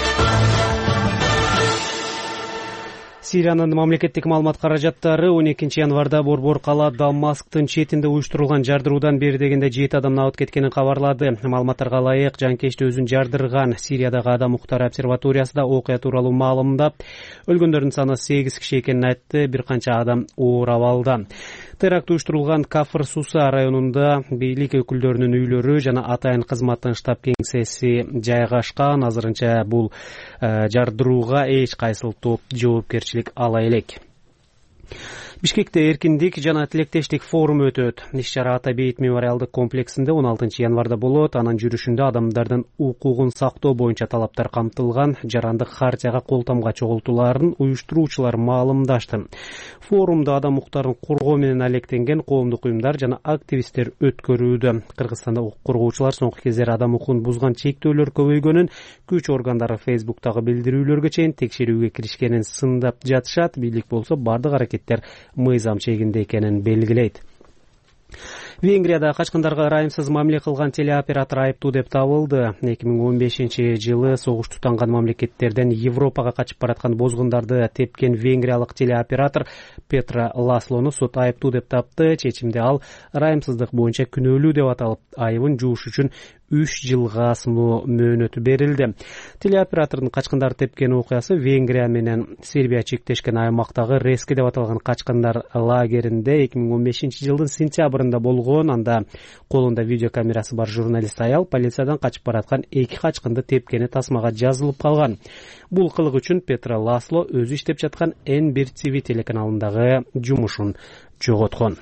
Сириянын мамлекеттик маалымат каражаттары 12 январда борбор кала Дамасктын четинде уюштурулган жардыруудан бери дегенде 7 адам набыт кеткенин кабарлады. Маалыматтарга ылайык, жанкечти өзүн жардырган Сириядагы адам укуктары обсерваториясы да окуя тууралуу маалымдап, өлгөндөрдүн саны 8 киши экенин айтты. Бир канча адам оор абалда. Теракт уюштурулган Кафыр Суса районунда бийлик өкүлдөрүнүн үйлөрү жана атайын кызматтын штаб кеңсеси жайгашкан. Азырынча бул жардырууга эч кайсыл топ жоопкерчилик ала элек. Бишкекте эркиндик жана тилектештик форуму өтөт. Иш-чара Ата бейит мемориалдык комплексинде 16 январда болот. Анын жүрүшүндө адамдардын укугун сактоо боюнча талаптар камтылган жарандык хартияга кол тамга чогултууларын уюштуруучулар маалымдашты. Форумда адам укуктарын коргоо менен алектенген коомдук уюмдар жана активисттер өткөрүүдө. Кыргызстанда укук коргоочулар соңку кездери адам укугун бузган чектөөлөр көбөйгөнүн, күч органдары Фейсбуктагы билдирүүлөргө чейин текшерүүгө киришкенин сындап жатышат. Бийлик болсо бардык аракеттер мыйзам чегинде экенин белгилейт. Венгрияда качкындарга ырайымсыз мамиле кылган телеоператор айыптуу деп табылды. 2015-жылы согуш тутанган мамлекеттерден Европага качып бараткан бозгундарды тепкен венгриялык телеоператор Петра Ласлону сот айыптуу деп тапты. Чечимде ал ырайымсыздык боюнча күнөөлүү деп аталып, айыбын жууш үчүн 3 жылга сыноо мөөнөтү берилди. Телеоператордун качкындар тепкен окуясы Венгрия менен Сербия чектешкен аймактагы Рески деп аталган качкындар лагеринде 2015-жылдын сентябрында болгон. Анда колунда видеокамерасы бар журналист аял полициядан качып бараткан 2 качкынды тепкени тасмага жазылып калган. Бул кылык үчүн Петра Ласло өзү иштеп жаткан N1 TV телеканалындагы жумушун жоготкон.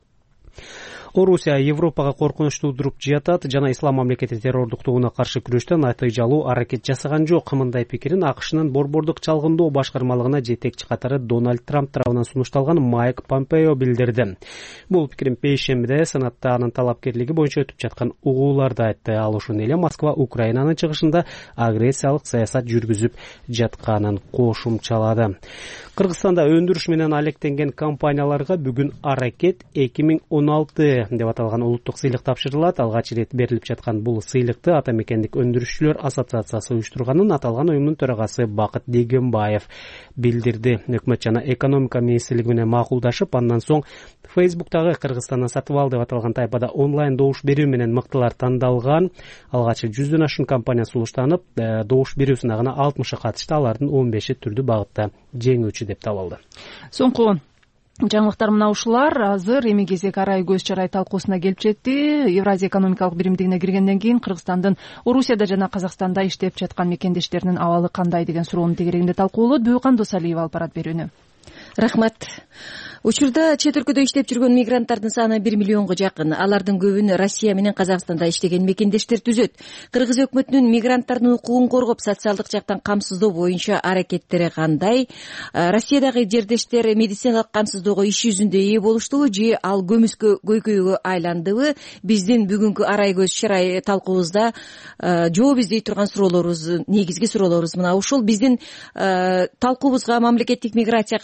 Орусия Европага коркунуч туудуруп жатат жана ислам мамлекети террордуктугуна каршы күрөштө натыйжалуу аракет жасаган жок. Мындай пикирин АКШнын борбордук чалгындоо башкармалыгына жетекчи катары Дональд Трамп тарабынан сунушталган Майк Помпео билдирди. Бул пикирин Пейшембиде Сенатта анын талапкерлиги боюнча өтүп жаткан угууларды айтты. Ал ушуну эле Москва Украинанын чыгышында агрессиялык саясат жүргүзүп жатканын кошумчалады. Кыргызстанда өндүрүш менен алектенген компанияларга бүгүн аракет 2016 деп аталган улуттук сыйлык тапшырылат. Алгач ирет берилип жаткан бул сыйлыкты Ата мекендик өндүрүшчүлөр ассоциациясы уюштурганын аталган уюмдун төрагасы Бакыт Дегенбаев билдирди. Өкмөт жана экономика министрлиги менен макулдашып, андан соң Фейсбуктагы Кыргызстандан сатып ал деп аталган тайпада онлайн добуш берүү менен мыктылар тандалган. Алгач 100дөн ашуун компания сулуштанып, добуш берүү сынагына 60 катышты. Алардын 15 түрдүү багытта жеңүүчү деп табылды. Соңку жаңылыктар мына ушулар. Азыр эми кезек арай көз чарай талкуусуна келип жетти. Евразия экономикалык биримдигине киргенден кийин Кыргызстандын Орусияда жана Казакстанда иштеп жаткан мекендештеринин абалы кандай деген суроонун тегерегинде талкуулот. Бүйкан Досалиева алып барат берүүнү. Рахмат. Учурда чет өлкөдө иштеп жүргөн мигранттардын саны 1 миллионго жакын. Алардын көбүн Россия менен Казакстанда иштеген мекендештер түзөт. Кыргыз өкмөтүнүн мигранттардын укугун коргоп, социалдык жактан камсыздоо боюнча аракеттери кандай? Россиядагы жердештер медициналык камсыздоого иш жүзүндө ээ болуштубу же ал көмүскө көйкөйгө айландыбы? Биздин бүгүнкү арай көз чарай талкуубузда жооп издей турган суроолорубуз, негизги суроолорубуз мына ушул. Биздин талкуубузга мамлекеттик миграция кызматынын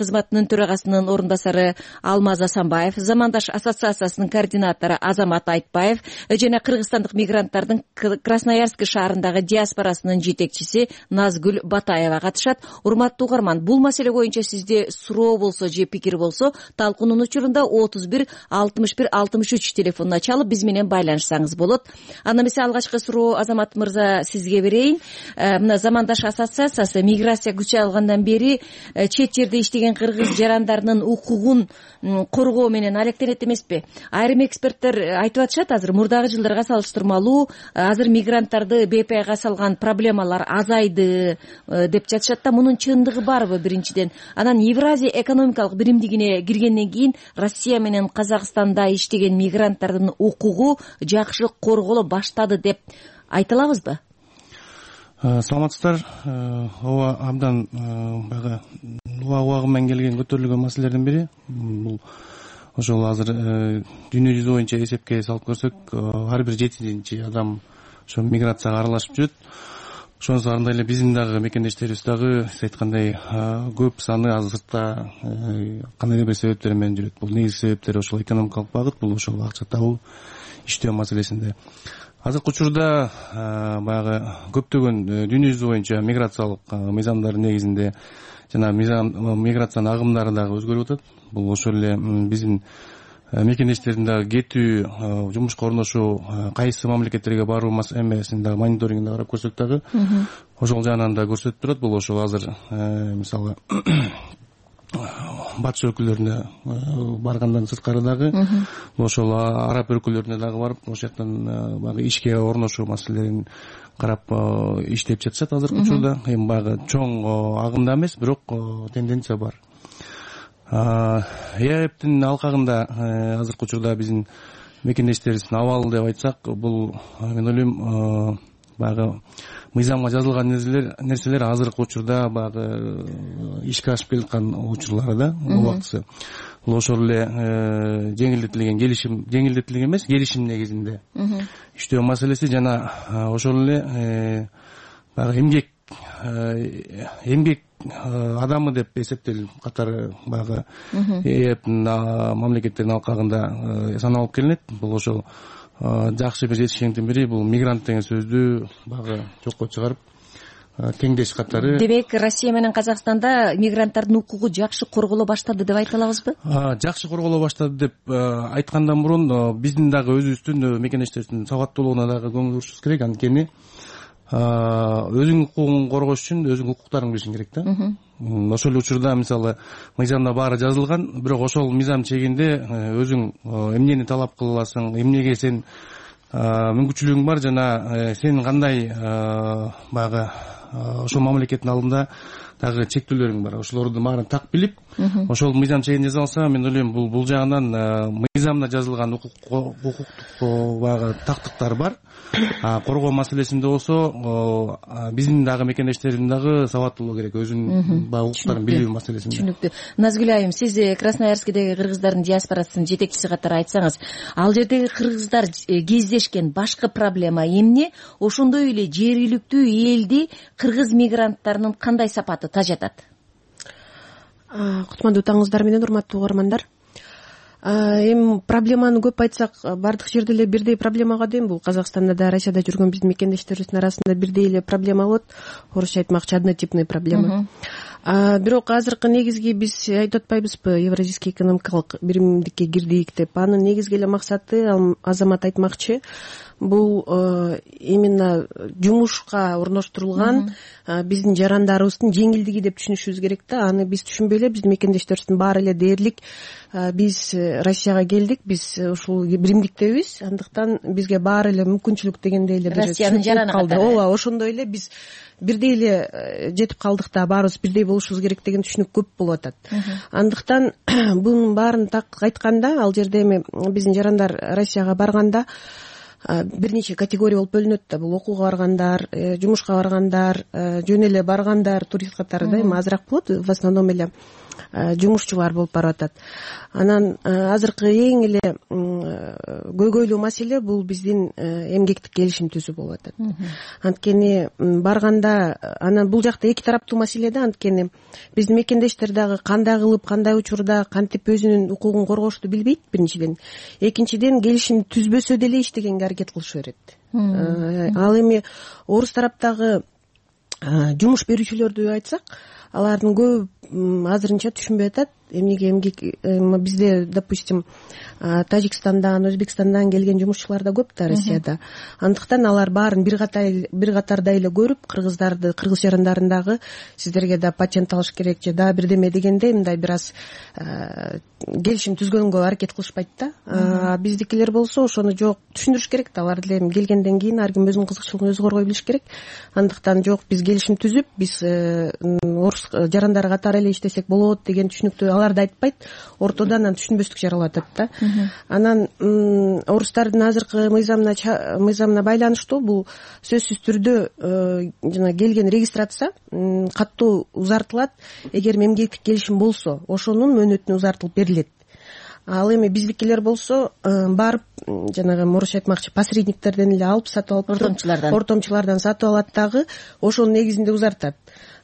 өкмөтүнүн төрагасынын орунбасары Алмаз Асанбаев, Замандаш ассоциациясынын координатору Азамат Айтбаев жана кыргызстандык мигранттардын Красноярск шаарындагы диаспорасынын жетекчиси Назгүл Батаева катышат. Урматтуу угарман, бул маселе боюнча сизде суроо болсо же пикир болсо талкуунун учурунда 31 61 63 телефонуна чалып биз менен байланышсаңыз болот. Анда эмесе алгачкы суроо Азамат мырза сизге берейин. Мына Замандаш ассоциациясы миграция күчө алгандан бери чет жерде иштеген кыргыз жарандарынын укугун коргоо менен алектенет эмеспи? Айрым эксперттер айтып атышат, азыр мурдагы жылдарга салыштырмалуу азыр мигранттарды БПга салган проблемалар азайды деп жатышат да, мунун чындыгы барбы биринчиден? Анан Евразия экономикалык биримдигине киргенден кийин Россия менен Казакстанда иштеген мигранттардын укугу жакшы корголо баштады деп айта алабызбы? Саламатсыздар. Ооба, абдан баягы убагы менен келген көтөрүлгөн маселелердин бири. Бул ошол азыр дүйнө жүзү боюнча эсепке салып көрсөк, ар бир 7-чи адам ошо миграцияга аралашып жүрөт. Ошонусу андай эле биздин дагы мекендештерибиз дагы сиз айткандай көп саны азыр сыртта кандайдыр бир себептер менен жүрөт. Бул негизги себептери ошол экономикалык багыт, бул ошол акча табуу, иштөө маселесинде. Азыркы учурда баягы көптөгөн дүйнө жүзү боюнча миграциялык мыйзамдар негизинде жана миграциянын агымдары дагы өзгөрүп атат. Бул ошол эле биздин мекендештердин дагы кетүү, жумушка орношуу, кайсы мамлекеттерге баруу эмесин дагы мониторингин карап көрсөк дагы ошол жагынан да көрсөтүп турат. Бул ошол азыр мисалы батыш өлкөлөрүнө баргандан сырткары дагы ошол араб өлкөлөрүнө дагы барып ошол жактан баягы ишке орношуу маселелерин карап иштеп жатышат азыркы учурда. Эми баягы чоң агымда эмес, бирок тенденция бар. ЭАЭПтин алкагында азыркы учурда биздин мекендештерибиздин абалы деп айтсак, бул мен ойлойм баягы мыйзамга жазылган нерселер азыркы учурда баягы ишке ашып келаткан учурлары да убактысы. Бул ошол эле жеңилдетилген эмес, келишим негизинде иштөө маселеси жана ошол эле баягы эмгек адамы деп эсептелип катары баягы ЭАЭПтин мамлекеттердин алкагында саналып келинет. Бул ошол жакшы бир жетишкендин бири бул мигрант деген сөздү баягы жокко чыгарып теңдеш катары. Демек, Россия менен Казакстанда мигранттардын укугу жакшы корголо баштады деп айта алабызбы? Жакшы корголо баштады деп айткандан мурун биздин дагы өзүбүздүн мекендештерибиздин сабаттуулугуна дагы көңүл бурушубуз керек. Анткени өзүң укугуңду коргош үчүн өзүң укуктарыңды билишиң керек да. Ошол эле учурда мисалы мыйзамда баары жазылган, бирок ошол мыйзам чегинде өзүң эмнени талап кыла аласың, эмнеге сен мүмкүнчүлүгүң бар жана сен кандай баягы ошол мамлекеттин алдында дагы чектөөлөрүң бар. Ошолордун баарын так билип, ошол мыйзам чегинде жазылса, мен ойлойм бул жагынан мыйзамда жазылган укуктук баягы тактыктар бар. Коргоо маселесинде болсо биздин дагы мекендештерибиздин дагы сабаттуулугу керек, өзүнүн баягы укуктарын билүү маселесинде. Түшүнүктүү. Назгүл айым, сиз Красноярскдеги кыргыздардын диаспорасынын жетекчиси катары айтсаңыз, ал жердеги кыргыздар кездешкен башкы проблема эмне? Ошондой эле жергиликтүү элди кыргыз мигранттарынын кандай сапаты тажатат? Кутмандуу таңыңыздар менен, урматтуу угармандар. Эми проблеманы көп айтсак, бардык жерде эле бирдей проблемага дейм. Бул Казакстанда да, Россияда жүргөн биздин мекендештерибиздин арасында бирдей эле проблема болот. Орусча айтмакчы, однотипный проблема. Бирок азыркы негизги биз айтып атпайбызбы, Евразийский экономикалык биримдикке кирдик деп. Анын негизги эле максаты, Азамат айтмакчы, бул именно жумушка орноштурулган биздин жарандарыбыздын жеңилдиги деп түшүнүшүбүз керек да. Аны биз түшүнбөй эле биздин мекендештерибиздин баары эле дээрлик биз Россияга келдик, биз ушул биримдиктебиз, андыктан бизге баары эле мүмкүнчүлүк дегендей эле Россиянын жараны катары. Ооба, ошондой эле биз бирдей эле жетип калдык да, баарыбыз бирдей болушубуз керек деген түшүнүк көп болуп атат. Андыктан бунун баарын так айтканда, ал жерде эми биздин жарандар Россияга барганда бир нече категория болуп бөлүнөт да. Бул окууга баргандар, жумушка баргандар, жөн эле баргандар, турист катары да, эми азыраак болот. В основном эле жумушчулар болуп барып атат. Анан азыркы эң эле көйгөйлүү маселе бул биздин эмгектик келишим түзүү болуп атат. Анткени барганда анан бул жакта эки тараптуу маселе да, анткени биздин мекендештер дагы кандай кылып кандай учурда кантип өзүнүн укугун коргошту билбейт биринчиден. Экинчиден келишим түзбөсө деле иштегенге аракет кылыша берет. Ал эми орус тараптагы жумуш берүүчүлөрдү айтсак, алардын көп азырынча түшүнбөй атат эмнеге эмгек бизде, допустим, Тажикстандан, Өзбекстандан келген жумушчулар да көп да Россияда. Андыктан алар баарын бир катарда эле көрүп, кыргыздарды, кыргыз жарандарындагы сиздерге да патент алыш керек же да бирдеме дегенде мындай бир аз келишим түзгөнгө аракет кылышпайт да. Биздикилер болсо ошону жок түшүндүрүш керек да. Алар деле келгенден кийин ар ким өзүнүн кызыкчылыгын өзү коргой билиш керек. Андыктан жок, биз келишим түзүп, биз орус жарандары катары эле иштесек болот деген түшүнүктү алар да айтпайт. Ортодо анан түшүнбөстүк жаралып атат да. Анан орустардын азыркы мыйзамына байланыштуу бул сөзсүз түрдө жана келген регистрация каттуу узартылат. Эгер эмгектик келишим болсо, ошонун мөөнөтүнө узартылып берилет. Ал эми биздикилер болсо барып жанагы орусча айтмакчы посредниктерден эле алып сатып алып, ортомчулардан сатып алат дагы ошонун негизинде узартат.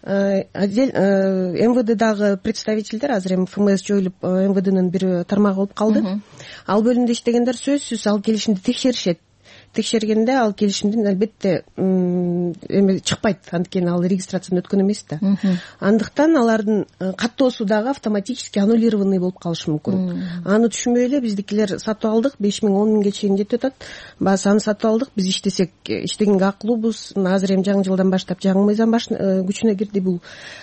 МВДдагы представительдер азыр эми ФМС жоюлуп МВДнын бир тармагы болуп калды. Ал бөлүмдө иштегендер сөзсүз ал келишимди текшеришет. Текшергенде ал келишимдин албетте эми чыкпайт, анткени ал регистрациядан өткөн эмес да. Андыктан алардын каттоосу дагы автоматически аннулированный болуп калышы мүмкүн. Аны түшүнбөй эле биздикилер сатып алдык, 5000 10 чейин жетип атат. Баасы аны сатып алдык, биз иштесек иштегенге акылуубуз. Азыр эми жаңы жылдан баштап жаңы мыйзам күчүнө кирди, бул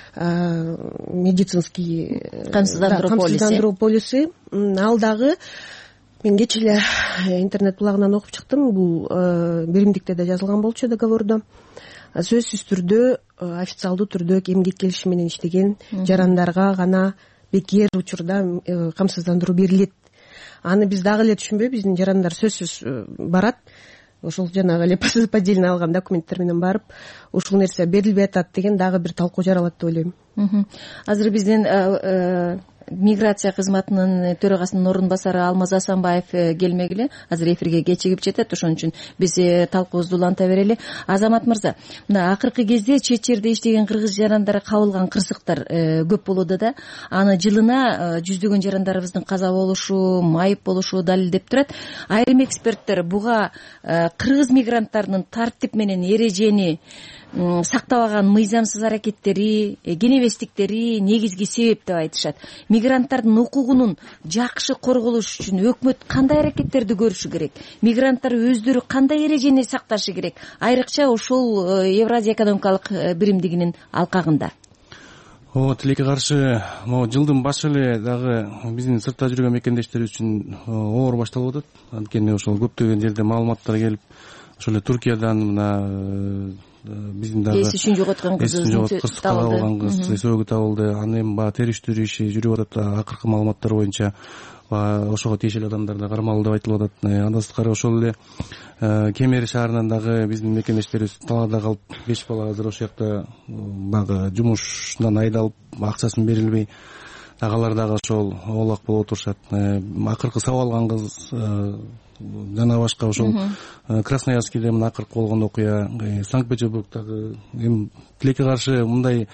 медицинский камсыздандыруу полиси. Ал дагы мен кечээ эле интернет булагынан окуп чыктым. Бул биримдикте да жазылган болчу договордо. Сөзсүз түрдө официалдуу түрдө эмгек келишими менен иштеген жарандарга гана бекер учурда камсыздандыруу берилет. Аны биз дагы эле түшүнбөй, биздин жарандар сөзсүз барат. Ошол жанагы эле поддельно алган документтер менен барып, ушул нерсе берилбей атат деген дагы бир талкуу жаралат деп ойлойм. Азыр биздин миграция кызматынын төрагасынын орун басары Алмаз Асанбаев келмегиле, азыр эфирге кечигип жетет, ошон үчүн биз талкуубузду уланта берели. Азамат мырза, мына акыркы кезде чет жерде иштеген кыргыз жарандары кабылган кырсыктар көп болууда да. Аны жылына жүздөгөн жарандарыбыздын каза болушу, майып болушу далилдеп турат. Айрым эксперттер буга кыргыз мигранттарынын тартип менен эрежени сактабаган мыйзамсыз аракеттери, кенебестиктери негизги себеп деп айтышат. Мигранттардын укугунун жакшы корголуш үчүн өкмөт кандай аракеттерди көрүшү керек? Мигранттар өздөрү кандай эрежени сакташы керек? Айрыкча ошол Евразия экономикалык биримдигинин алкагында. Тилекке каршы, могу жылдын башы эле дагы биздин сыртта жүргөн мекендештер үчүн оор башталып атат. Анткени ошол көптөгөн жерде маалыматтар келип, ошол эле Туркиядан мына биздин дагы эсин жоготкон кырсыкка кабылган кыз эсөөгү табылды. Аны эми баягы териштирүү иши жүрүп атат. Акыркы маалыматтар боюнча ошого тиешелүү адамдар да кармалды деп айтылып атат. Андан сырткары ошол эле Кемери шаарынан дагы биздин мекендештерибиз талаада калып 5 бала азыр ошол жакта баягы жумушунан айдалып, акчасын берилбей алар дагы ошол оолак болуп отурушат. Акыркы сабап алган кыз жана башка ошол Красноярскийде мына акыркы болгон окуя, Санкт-Петербургдагы эми тилекке каршы мындай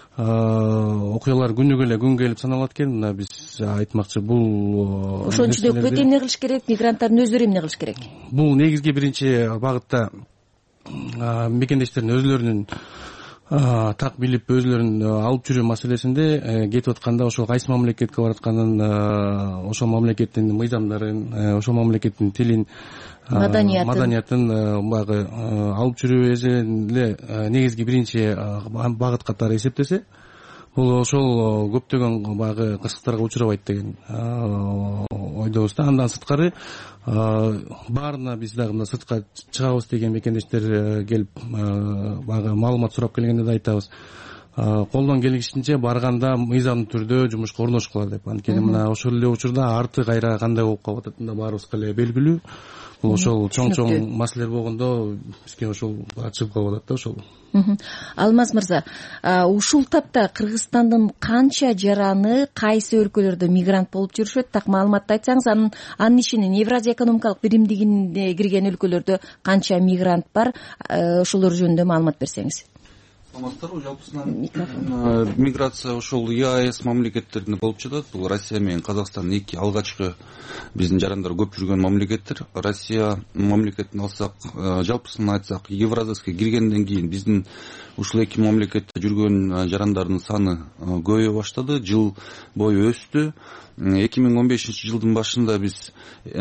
окуялар күнгө келип саналат экен. Мына биз айтмакчы, бул ошон үчүн өкмөт эмне кылыш керек, мигранттардын өздөрү эмне кылыш керек? Бул негизги биринчи багытта мекендештердин өзлөрүнүн так билип, өзлөрүн алып жүрүү маселесинде кетип атканда ошол кайсы мамлекетке баратканын, ошол мамлекеттин мыйзамдарын, ошол мамлекеттин тилин, маданиятын баягы алып жүрүү эле негизги биринчи багыт катары эсептесе, бул ошол көптөгөн баягы кырсыктарга учурабайт деген ойдобуз да. Андан сырткары баарына биз дагы мына сыртка чыгабыз деген мекендештер келип баягы маалымат сурап келгенде да айтабыз. колдон келишинче барганда мыйзамдуу түрдө жумушка орношкула деп. Анткени мына ошол эле учурда арты кайра кандай болуп калып атат да баарыбызга эле белгилүү. Бул ошол чоң маселелер болгондо бизге ошол ачылып калып атат да ошол. Алмаз мырза, ушул тапта Кыргызстандын канча жараны кайсы өлкөлөрдө мигрант болуп жүрүшөт? Так маалыматты айтсаңыз, анын ишинин Евразия экономикалык биримдигине кирген өлкөлөрдө канча мигрант бар? Ошолор жөнүндө маалымат берсеңиз. Саламатсыздарбы? Жалпысынан миграция ошол ЕАЭС мамлекеттеринде болуп жатат. Бул Россия менен Казакстан эки алгачкы биздин жарандар көп жүргөн мамлекеттер. Россия мамлекетин алсак, жалпысын айтсак, Евразияска киргенден кийин биздин ушул эки мамлекетте жүргөн жарандардын саны көбөйө баштады, жыл бою өстү. 2015 жылдын башында биз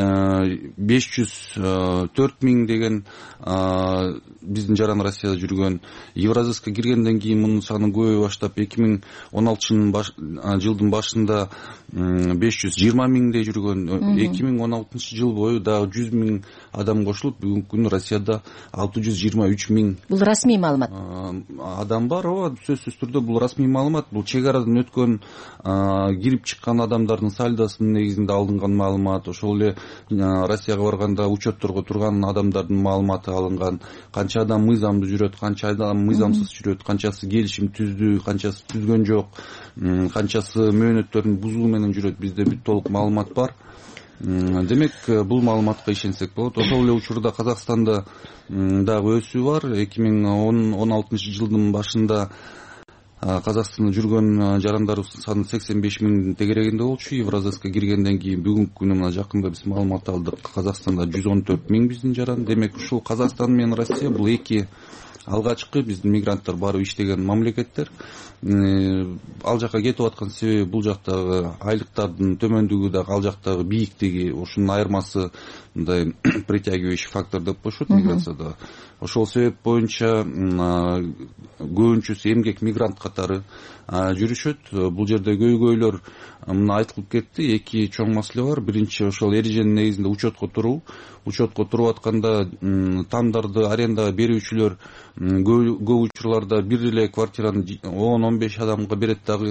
504 миң деген биздин жаран Россияда жүргөн. Евразияска киргенден кийин мунун саны көбөйө баштап 2016 жылдын башында 520 миңдей жүргөн. 2016 жыл бою дагы 100 миң адам кошулуп, бүгүнкү күндө Россияда 623 миң. Бул расмий маалымат. Адам бар, сөзсүз түрдө бул расмий маалымат. Бул чек арадан өткөн, кирип чыккан адамдардын сальдосунун негизинде алынган маалымат. Ошол эле Россияга барганда учетторго турган адамдардын маалыматы алынган. Канча адам мыйзамдуу жүрөт, канча адам мыйзамсыз жүрөт, канчасы келишим түздү, канчасы түзгөн жок, канчасы мөөнөттөрүн бузуу менен жүрөт. Бизде бүт толук маалымат бар. Демек, бул маалыматка ишенсек болот. Ошол эле учурда Казакстанда дагы өсүү бар. 2016 жылдын башында Казакстанда жүргөн жарандарыбыздын саны 85 миңдин тегерегинде болчу. Евразияска киргенден кийин бүгүнкү күнү мына жакында биз маалымат алдык. Казакстанда 114 миң биздин жаран. Демек, ушул Казакстан менен Россия бул эки алгачкы биздин мигранттар барып иштеген мамлекеттер. Ал жака кетип аткан себеби бул жактагы айлыктардын төмөндүгү дагы, ал жактагы бийиктиги, ушунун айырмасы мындай притягивающий фактор деп коюшат миграцияда. Ошол себеп боюнча көбүнчөсү эмгек мигрант катары жүрүшөт. Бул жерде көйгөйлөр мына айтылып кетти. Эки чоң маселе бар. Биринчи, ошол эреженин негизинде учетко туруу. Учетко туруп атканда тамдарды арендага берүүчүлөр көп учурларда бир эле квартираны 10-15 адамга берет дагы.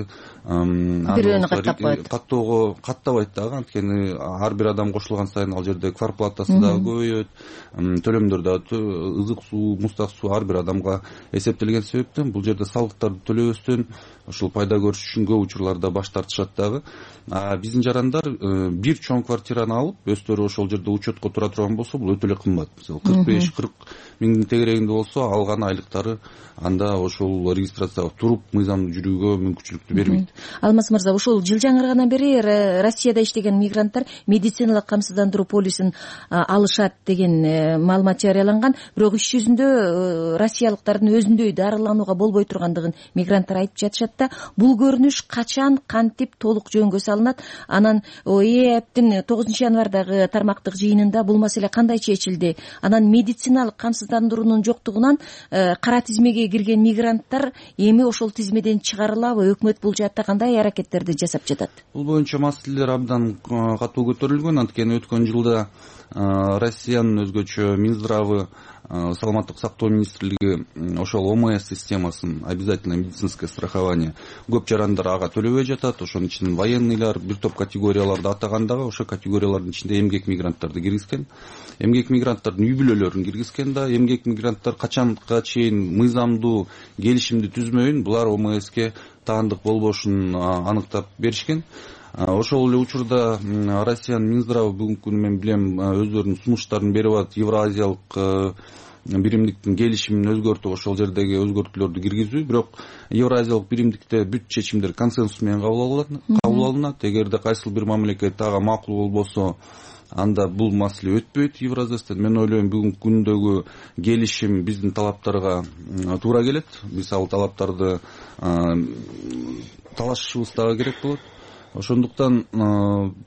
Каттоого каттабайт дагы, анткени ар бир адам кошулган сайын ал жерде квартплатасы дагы көбөйөт. Төлөмдөр дагы ызык суу, мустак суу ар бир адамга эсептелген себептен бул жерде салыктарды төлөбөстөн ошол пайда көрүш үчүн көп учурларда баш тартышат дагы. Биздин жарандар бир чоң квартираны алып, өздөрү ошол жерде учетко тура турган болсо, бул өтө эле кымбат. 45-40 миңдин тегерегинде болсо, алган айлыктары анда ошол регистрацияга туруп мыйзамдуу жүрүүгө мүмкүнчүлүктү бербейт. Алмаз мырза, ушул жыл жаңыргандан бери Россияда иштеген мигранттар медициналык камсыздандыруу полисин алышат деген маалымат жарыяланган. Бирок иш жүзүндө россиялыктардын өзүндөй дарыланууга болбой тургандыгын мигранттар айтып жатышат да. Бул көрүнүш качан, кантип толук жөнгө салынат? Анан ЕАЭПтин 9 январдагы тармактык жыйынында бул маселе кандай чечилди? Анан медициналык камсыздандыруунун жоктугунан кара тизмеге кирген мигранттар эми ошол тизмеден чыгарылабы? Өкмөт бул жаатта кандай аракеттерди жасап жатат? Бул боюнча маселелер абдан катуу көтөрүлгөн. Анткени өткөн жылда Россиянын өзгөчө Минздравы, саламаттык сактоо министрлиги ошол ОМС системасын, обязательное медицинское страхование, көп жарандар ага төлөбөй жатат. Ошонун ичинен военныйлар, бир топ категорияларды атагандагы ошол категориялардын ичинде эмгек мигранттарды киргизген. Эмгек мигранттардын үй бүлөлөрүн киргизген да. Эмгек мигранттар качанга чейин мыйзамдуу келишимди түзмөйүн булар ОМСке таандык болбошун аныктап беришкен. Ошол эле учурда Россиянын Минздравы бүгүнкү күнү мен билем өздөрүнүн сунуштарын берип атат. Евразиялык биримдиктин келишимин өзгөртүп, ошол жердеги өзгөртүүлөрдү киргизүү. Бирок Евразиялык биримдикте бүт чечимдер консенсус менен кабыл алынат. Эгерде кайсыл бир мамлекет ага макул болбосо, анда бул маселе өтпөйт Евразиядан. Мен ойлойм, бүгүнкү күндөгү келишим биздин талаптарга туура келет. Биз ал талаптарды талашышыбыз дагы керек болот. Ошондуктан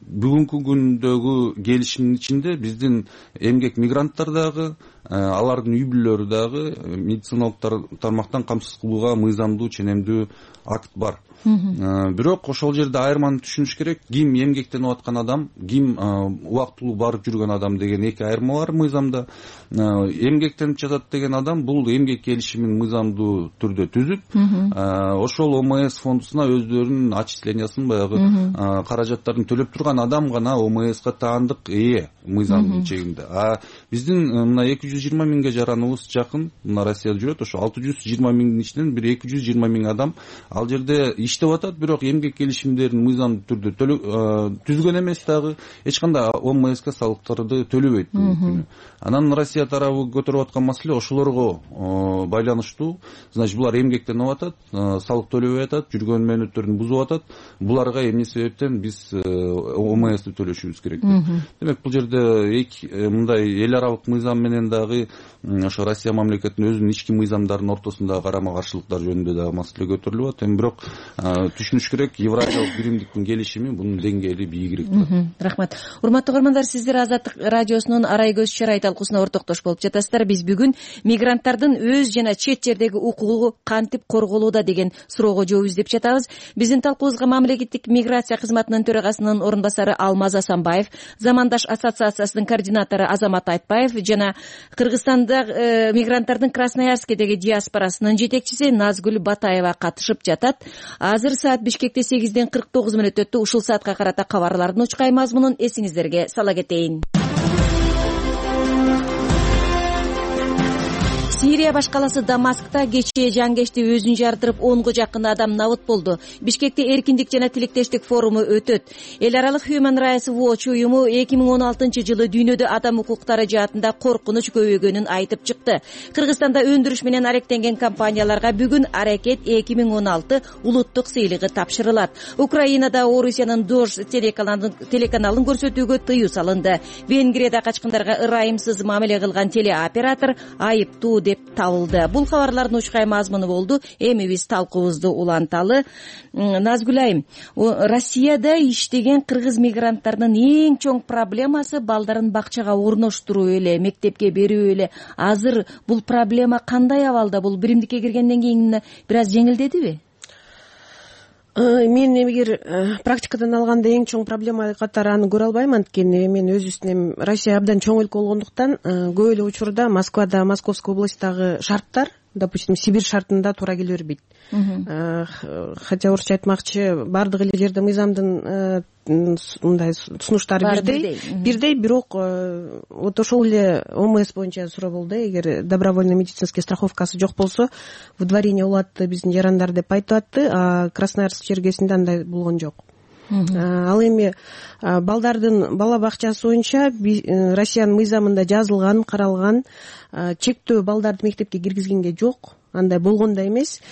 бүгүнкү күндөгү келишимдин ичинде биздин эмгек мигранттар дагы, алардын үй бүлөлөрү дагы медициналык тармактан камсыз кылууга мыйзамдуу ченемдүү акт бар. Бирок ошол жерде айырманы түшүнүш керек. Ким эмгектенип аткан адам, ким убактылуу барып жүргөн адам деген эки айырма бар мыйзамда. Эмгектенип жатат деген адам бул эмгек келишимин мыйзамдуу түрдө түзүп, ошол ОМС фондусуна өздөрүнүн отчислениясын, баягы каражаттарын төлөп турган адам гана ОМСка таандык ээ мыйзамдын чегинде. Биздин мына 220 миңге жараныбыз жакын мына Россияда жүрөт. Ошо 620 миңдин ичинен бир 220 миң адам ал жерде иштеп атат, бирок эмгек келишимдерин мыйзамдуу түрдө түзгөн эмес дагы, эч кандай ОМСка салыктарды төлөбөйт. Анан Россия тарабы көтөрүп аткан маселе ошолорго байланыштуу. Значит, булар эмгектенип атат, салык төлөбөй атат, жүргөн мөөнөттөрүн бузуп атат. Буларга эмне себептен биз ОМСти төлөшүбүз керек деп. Демек, бул жерде мындай эл аралык мыйзам менен дагы ошо Россия мамлекетинин өзүнүн ички мыйзамдарынын ортосундагы карама каршылыктар жөнүндө дагы маселе көтөрүлүп атат. Эми бирок түшүнүш керек, Евразиялык биримдиктин келишими бунун деңгээли бийигирээк турат. Рахмат. Урматтуу угармандар, сиздер Азаттык радиосунун Арай көз чарай талкуусуна ортоктош болуп жатасыздар. Биз бүгүн мигранттардын өз жана чет жердеги укугу кантип корголууда деген суроого жооп издеп жатабыз. Биздин талкуубузга мамлекеттик миграция кызматынын төрагасынын орун басары Алмаз Асанбаев, Замандаш ассоциациясынын координатору Азамат Айтбаев жана Кыргызстанда мигранттардын Красноярскедеги диаспорасынын жетекчиси Назгүл Батаева катышып жатат. Азыр саат Бишкекте 8:49 өттү. Ушул саатка карата кабарлардын учкай мазмунун эсиңиздерге сала кетейин. Сирия башкаласы Дамаскта кечээ жангечти өзүн жардырып 10га жакын адам набыт болду. Бишкекте эркиндик жана тилектештик форуму өтөт. Эл аралык Human Rights Watch уюму 2016-жылы дүйнөдө адам укуктары жаатында коркунуч көбөйгөнүн айтып чыкты. Кыргызстанда өндүрүш менен аректенген компанияларга бүгүн Аракет 2016 улуттук сыйлыгы тапшырылат. Украинада Орусиянын Дож телеканалын көрсөтүүгө тыюу салынды. Венгрияда качкындарга ырайымсыз мамиле кылган телеоператор айыптуу деп табылды. Бул кабарлардын учкай мазмуну болду. Эми биз талкуубузду уланталы. Назгүл айым, Россияда иштеген кыргыз мигранттарынын эң чоң проблемасы балдарын бакчага орноштуруу эле, мектепке берүү эле. Азыр бул проблема кандай абалда? Бул биримдикке киргенден кийин бир аз жеңилдедиби? Мен эгер практикадан алганда эң чоң проблема катары аны көрө албайм. Анткени мен өз үстүнөн Россия абдан чоң өлкө болгондуктан көп эле учурда Москвада, Московской областьтагы шарттар, допустим, Сибирь шартында туура келе бербейт. Хотя орусча айтмакчы, бардык эле жерде мыйзамдын мындай сунуштары бирдей, бирок вот ошол эле ОМС боюнча суроо болду. Эгер добровольный медицинский страховкасы жок болсо, выдворение болот биздин жарандар деп айтып атты, а Красноярск чергесинде андай болгон жок. Ал эми балдардын бала бакчасы боюнча Россиянын мыйзамында жазылган, каралган чектөө балдарды мектепке киргизгенге жок. Андай болгон да эмес.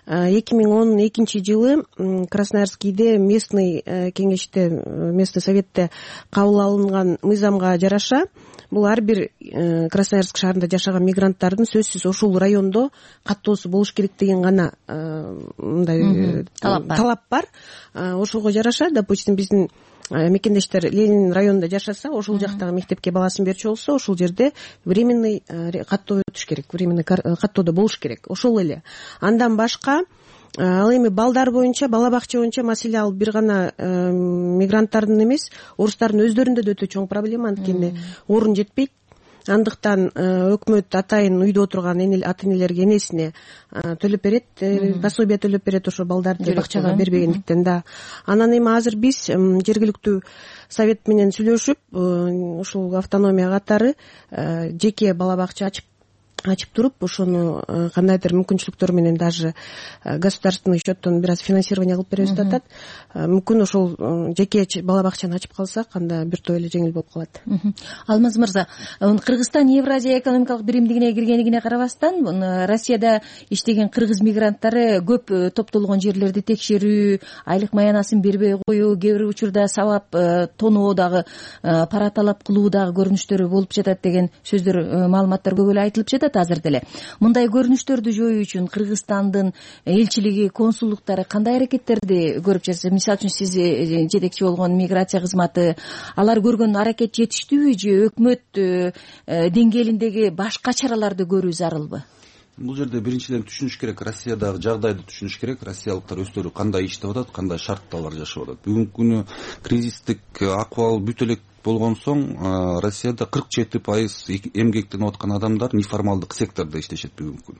2012-жылы Красноярскийде местный кеңеште, местный советте кабыл алынган мыйзамга жараша бул ар бир Красноярск шаарында жашаган мигранттардын сөзсүз ошол райондо каттоосу болуш керек деген гана мындай талап бар. Ошого жараша, допустим, биздин мекендештер Ленин районунда жашаса, ошол жактагы мектепке баласын берчү болсо, ошол жерде временный каттоо өтүш керек, временный каттоодо болуш керек. Ошол эле. Андан башка ал эми балдар боюнча, бала бакча боюнча маселе ал бир гана мигранттардын эмес, орустардын өздөрүндө да өтө чоң проблема. Анткени орун жетпейт. Андыктан өкмөт атайын үйдө отурган ата энелерге, энесине төлөп берет, пособие төлөп берет ошо балдарды бакчага бербегендиктен да. Анан эми азыр биз жергиликтүү совет менен сүйлөшүп, ушул автономия катары жеке бала бакча ачып туруп, ошону кандайдыр мүмкүнчүлүктөр менен даже государственный счеттон бир аз финансирование кылып беребиз деп атат. Мүмкүн ошол жеке бала бакчаны ачып калсак, анда бир топ эле жеңил болуп калат. Алмаз мырза, Кыргызстан Евразия экономикалык биримдигине киргенигине карабастан, Россияда иштеген кыргыз мигранттары көп топтолгон жерлерди текшерүү, айлык маянасын бербей коюу, кээ бир учурда сабап тоноо дагы, пара талап кылуу дагы көрүнүштөрү болуп жатат деген сөздөр, маалыматтар көп эле айтылып жатат. жатат азыр деле. Мындай көрүнүштөрдү жоюу үчүн Кыргызстандын элчилиги, консулдуктары кандай аракеттерди көрүп жатса, мисалы үчүн сиз жетекчи болгон миграция кызматы, алар көргөн аракет жетиштүүбү же өкмөт деңгээлиндеги башка чараларды көрүү зарылбы? Бул жерде биринчиден түшүнүш керек, Россиядагы жагдайды түшүнүш керек. Россиялыктар өздөрү кандай иштеп атат, кандай шартталар жашап атат. Бүгүнкү күнү кризистик акыбал бүт элек болгон соң Россияда 47% эмгектенип аткан адамдар неформалдык сектордо иштешет бүгүнкү күнү.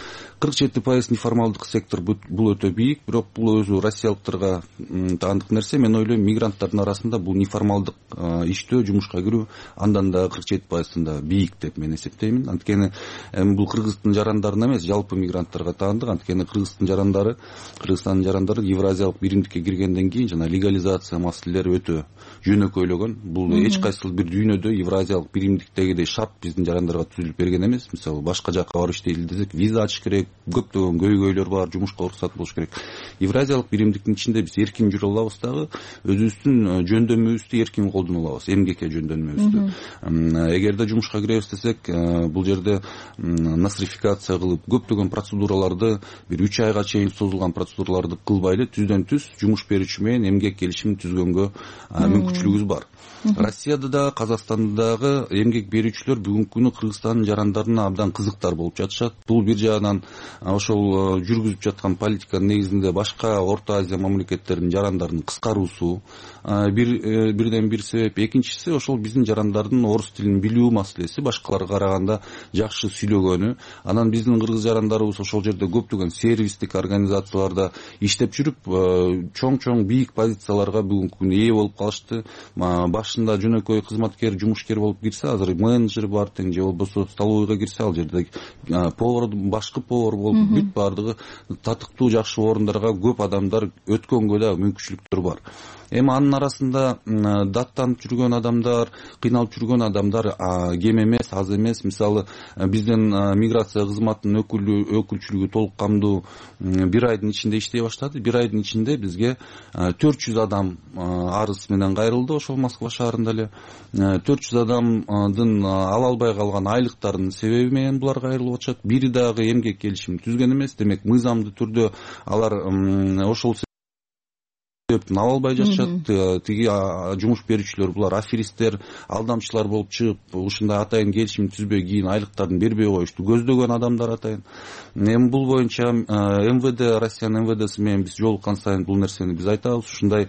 47% неформалдык сектор бул өтө бийик, бирок бул өзү россиялыктарга таандык нерсе. Мен ойлойм, мигранттардын арасында бул неформалдык иштөө, жумушка кирүү андан да 47%-ында бийик деп мен эсептеймин. Анткени бул Кыргыздын жарандарына эмес, жалпы мигранттарга таандык. Анткени Кыргызстандын жарандары Евразиялык биримдикке киргенден кийин жана легализация маселелери өтө жөнөкөйлөгөн. Бул эч кайсы бир дүйнөдө Евразиялык биримдиктегидей шарт биздин жарандарга түзүлүп берген эмес. Мисалы, башка жакка барып иштейли десек, виза ачыш керек, көптөгөн көйгөйлөр бар, жумушка уруксат болуш керек. Евразиялык биримдиктин ичинде биз эркин жүрө алабыз дагы, өзүбүздүн жөндөмүбүздү эркин колдоно алабыз, эмгекке жөндөмүбүздү. Эгерде жумушка киребиз десек, бул жерде нострификация кылып, көптөгөн процедураларды, бир 3 айга чейин созулган процедураларды кылбай эле түздөн түз жумуш берүүчү менен эмгек келишимин түзгөнгө мүмкүнчүлүгүбүз бар. Россияда да, Казакстанда дагы эмгек берүүчүлөр бүгүнкү күнү Кыргызстандын жарандарына абдан кызыктар болуп жатышат. Бул бир жагынан ошол жүргүзүп жаткан политиканын негизинде башка Орто Азия мамлекеттеринин жарандарынын кыскаруусу бирден бир себеп. Экинчиси, ошол биздин жарандардын орус тилин билүү маселеси, башкаларга караганда жакшы сүйлөгөнү. Анан биздин кыргыз жарандарыбыз ошол жерде көптөгөн сервистик организацияларда иштеп жүрүп, чоң бийик позицияларга бүгүнкү күнү ээ болуп калышты. Башында жөнөкөй кызматкер, жумушкер болуп кирсе, азыр менеджер бар тең, же болбосо столовойго кирсе, ал жерде повар, башкы повар болуп, бүт баардыгы татыктуу, жакшы орундарга көп адамдар өткөнгө да мүмкүнчүлүктөр бар. Эми анын арасында даттанып жүргөн адамдар, кыйналып жүргөн адамдар кем эмес, аз эмес. Мисалы, биздин миграция кызматынын өкүлчүлүгү толук камдуу 1 айдын ичинде иштей баштады. 1 айдын ичинде бизге 400 адам арыз менен кайрылды. Ошол Москва шаарында эле 400 адамдын ала албай калган айлыктарынын себеби менен булар кайрылып атышат. Бири дагы эмгек келишимин түзгөн эмес. Демек, мыйзамдуу түрдө алар ошол ала албай жатышат. Тиги жумуш берүүчүлөр булар аферисттер, алдамчылар болуп чыгып, ушундай атайын келишим түзбөй кийин айлыктарын бербей коюшту көздөгөн адамдар атайын. Эми бул боюнча МВД, Россиянын МВДси менен биз жолуккан сайын бул нерсени биз айтабыз. Ушундай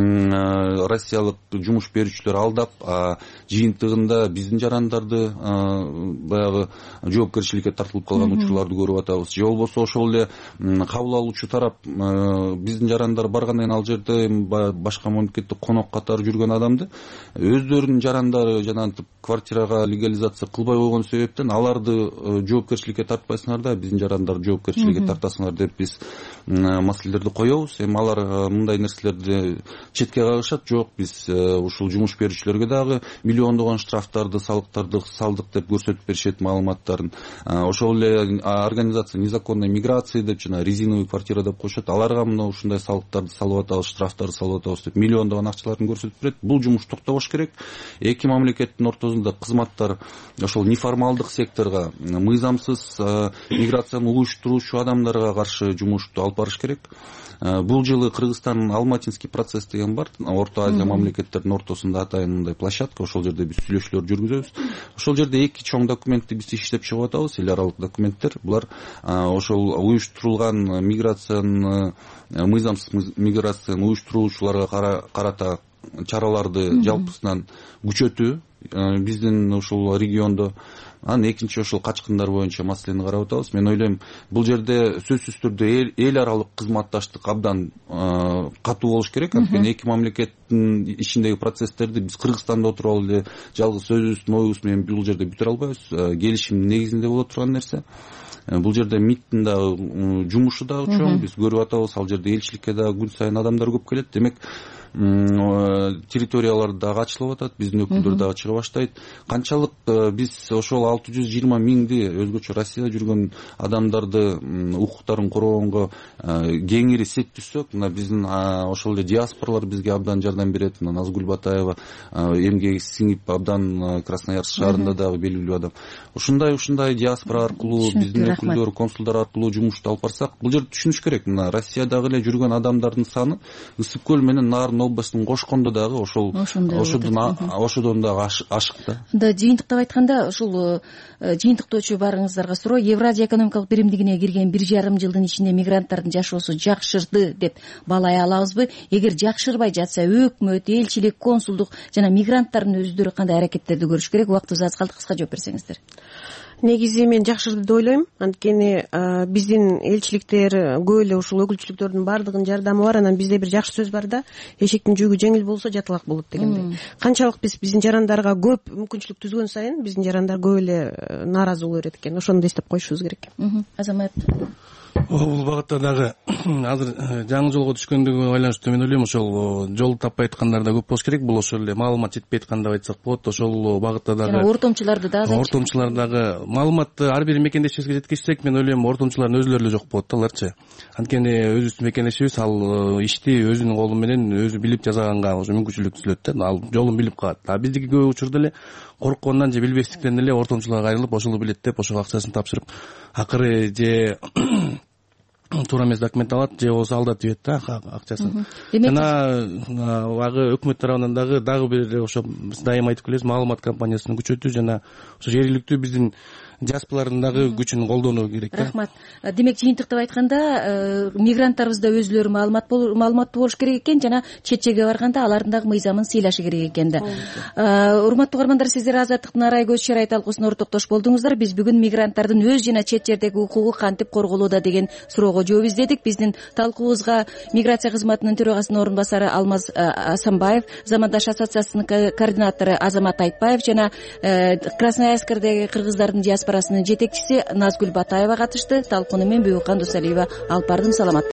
россиялык жумуш берүүчүлөр алдап, жыйынтыгында биздин жарандарды баягы жоопкерчиликке тартылып калган учурларды көрүп атабыз. Же болбосо ошол эле кабыл алуучу тарап биздин жарандар баргандан кийин ал жерде башка мамлекетте конок катары жүргөн адамды өздөрүнүн жарандары жанагынтип квартирага легализация кылбай койгон себептен аларды жоопкерчиликке тартпайсыңар да, биздин жарандарды жоопкерчиликке тартасыңар деп биз маселелерди коебуз. Эми алар мындай нерселерди четке кагышат. Жок, биз ушул жумуш берүүчүлөргө дагы миллиондогон штрафтарды, салыктарды салдык деп көрсөтүп беришет маалыматтарын. Ошол эле организация незаконной миграции деп жана резиновый квартира деп коюшат. Аларга мына ушундай салыктарды салып атабыз, штрафтарды салып атабыз деп миллиондогон акчаларын көрсөтүп берет. Бул жумуш токтобош керек. Эки мамлекеттин ортосунда кызматтар ошол неформалдык секторго, мыйзамсыз миграцияны уюштуруучу адамдарга каршы жумушту алып барыш керек. Бул жылы Кыргызстан Алматинский процесс деген бар. Орто Азия мамлекеттеринин ортосунда атайын мындай площадка. Ошол жерде биз сүйлөшүүлөр жүргүзөбүз. Ошол жерде эки чоң документти биз иштеп чыгып атабыз. Эл аралык документтер. Булар ошол уюштурулган миграцияны, мыйзамсыз миграцияны уюштуруучуларга карата чараларды жалпысынан күчөтүү биздин ушул региондо. Анан экинчи ошол качкындар боюнча маселени карап атабыз. Мен ойлойм, бул жерде сөзсүз түрдө эл аралык кызматташтык абдан катуу болуш керек. Анткени эки мамлекеттин ичиндеги процесстерди биз Кыргызстанда отуруп алып эле жалгыз сөзүбүздүн оюбуз менен бул жерде бүтүрө албайбыз. Келишимдин негизинде боло турган нерсе. Бул жерде МИДтин дагы жумушу дагы чоң. Биз көрүп атабыз, ал жерде элчиликке дагы күн сайын адамдар көп келет. Демек, территориялар дагы ачылып атат, биздин өкүлдөр дагы чыга баштайт. Канчалык биз ошол 620 миңди өзгөчө Россияда жүргөн адамдарды укуктарын коргоонго кеңири сеп түзсөк, мына биздин ошол эле диаспоралар бизге абдан жардам берет. Назгүл Батаева эмгеги сиңип абдан Красноярск шаарында дагы белгилүү адам. ушундай диаспора аркылуу биздин өкүлдөр консулдар аркылуу жумушту алып барсак, бул жерде түшүнүш керек, мына Россиядагы эле жүргөн адамдардын саны Ысык көл менен Нарын областын кошкондо дагы ошодон дагы ашык да. Жыйынтыктап айтканда, ушул жыйынтыктоочу барыңыздарга суроо, Евразия экономикалык биримдигине кирген 1,5 жылдын ичинде мигранттардын жашоосу жакшырды деп баалай алабызбы? Эгер жакшырбай жатса, өкмөт, элчилик, консулдук жана мигранттардын өздөрү кандай аракеттерди көрүш керек? Убактыбыз аз калды, кыска жооп берсеңиздер. Негизи мен жакшырды деп ойлойм. Анткени биздин элчиликтер көп эле ушул өкүлчүлүктөрдүн баардыгынын жардамы бар. Анан бизде бир жакшы сөз бар да, эшектин жүгү жеңил болсо жатылак болот дегендей. Канчалык биздин жарандарга көп мүмкүнчүлүк түзгөн сайын биздин жарандар көп эле нааразы боло берет экен. Ошону да эстеп коюшубуз керек. Азамат. Бул багытта дагы азыр жаңы жолго түшкөндүгүнө байланыштуу мен ойлойм, ошол жол таппай аткандар да көп болуш керек. Бул ошол эле маалымат жетпей аткан деп айтсак болот. Ошол багытта дагы жана ортомчуларды да азайтып, ортомчулар дагы маалыматты ар бир мекендешибизге жеткизсек, мен ойлойм ортомчулардын өзүлөрү эле жок болот да, аларчы. Анткени өзүбүздүн мекендешибиз ал ишти өзүнүн колу менен өзү билип жасаганга ошо мүмкүнчүлүк түзүлөт да, ал жолун билип калат. А биздики көп учурда эле корккондон же билбестиктен эле ортомчуларга кайрылып, ошол билет деп ошого акчасын тапшырып, акыры же туура эмес документ алат, же болбосо алдап жибет да акчасын. Жана агы өкмөт тарабынан дагы бир ошо биз дайым айтып келебиз, маалымат кампаниясын күчөтүү жана ошо жергиликтүү биздин диаспоралардын дагы күчүн колдонуу керек да. Рахмат. Демек жыйынтыктап айтканда, мигранттарыбыз да өзүлөрү маалыматтуу болуш керек экен, жана чет жерге барганда алардын дагы мыйзамын сыйлашы керек экен да. Урматтуу угармандар, сиздер Азаттыктын арай көз чарай талкуусуна ортоктош болдуңуздар. Биз бүгүн мигранттардын өз жана чет жердеги укугу кантип корголууда деген суроого жооп издедик. Биздин талкуубузга миграция кызматынын төрагасынын орун басары Алмаз Асанбаев, Замандаш ассоциациясынын координатору Азамат Айтбаев жана Красноярскдеги кыргыздардын диаспорасынын жетекчиси Назгүл Батаева катышты. Талкууну мен Бүйүкан Досалиева алып бардым. Саламат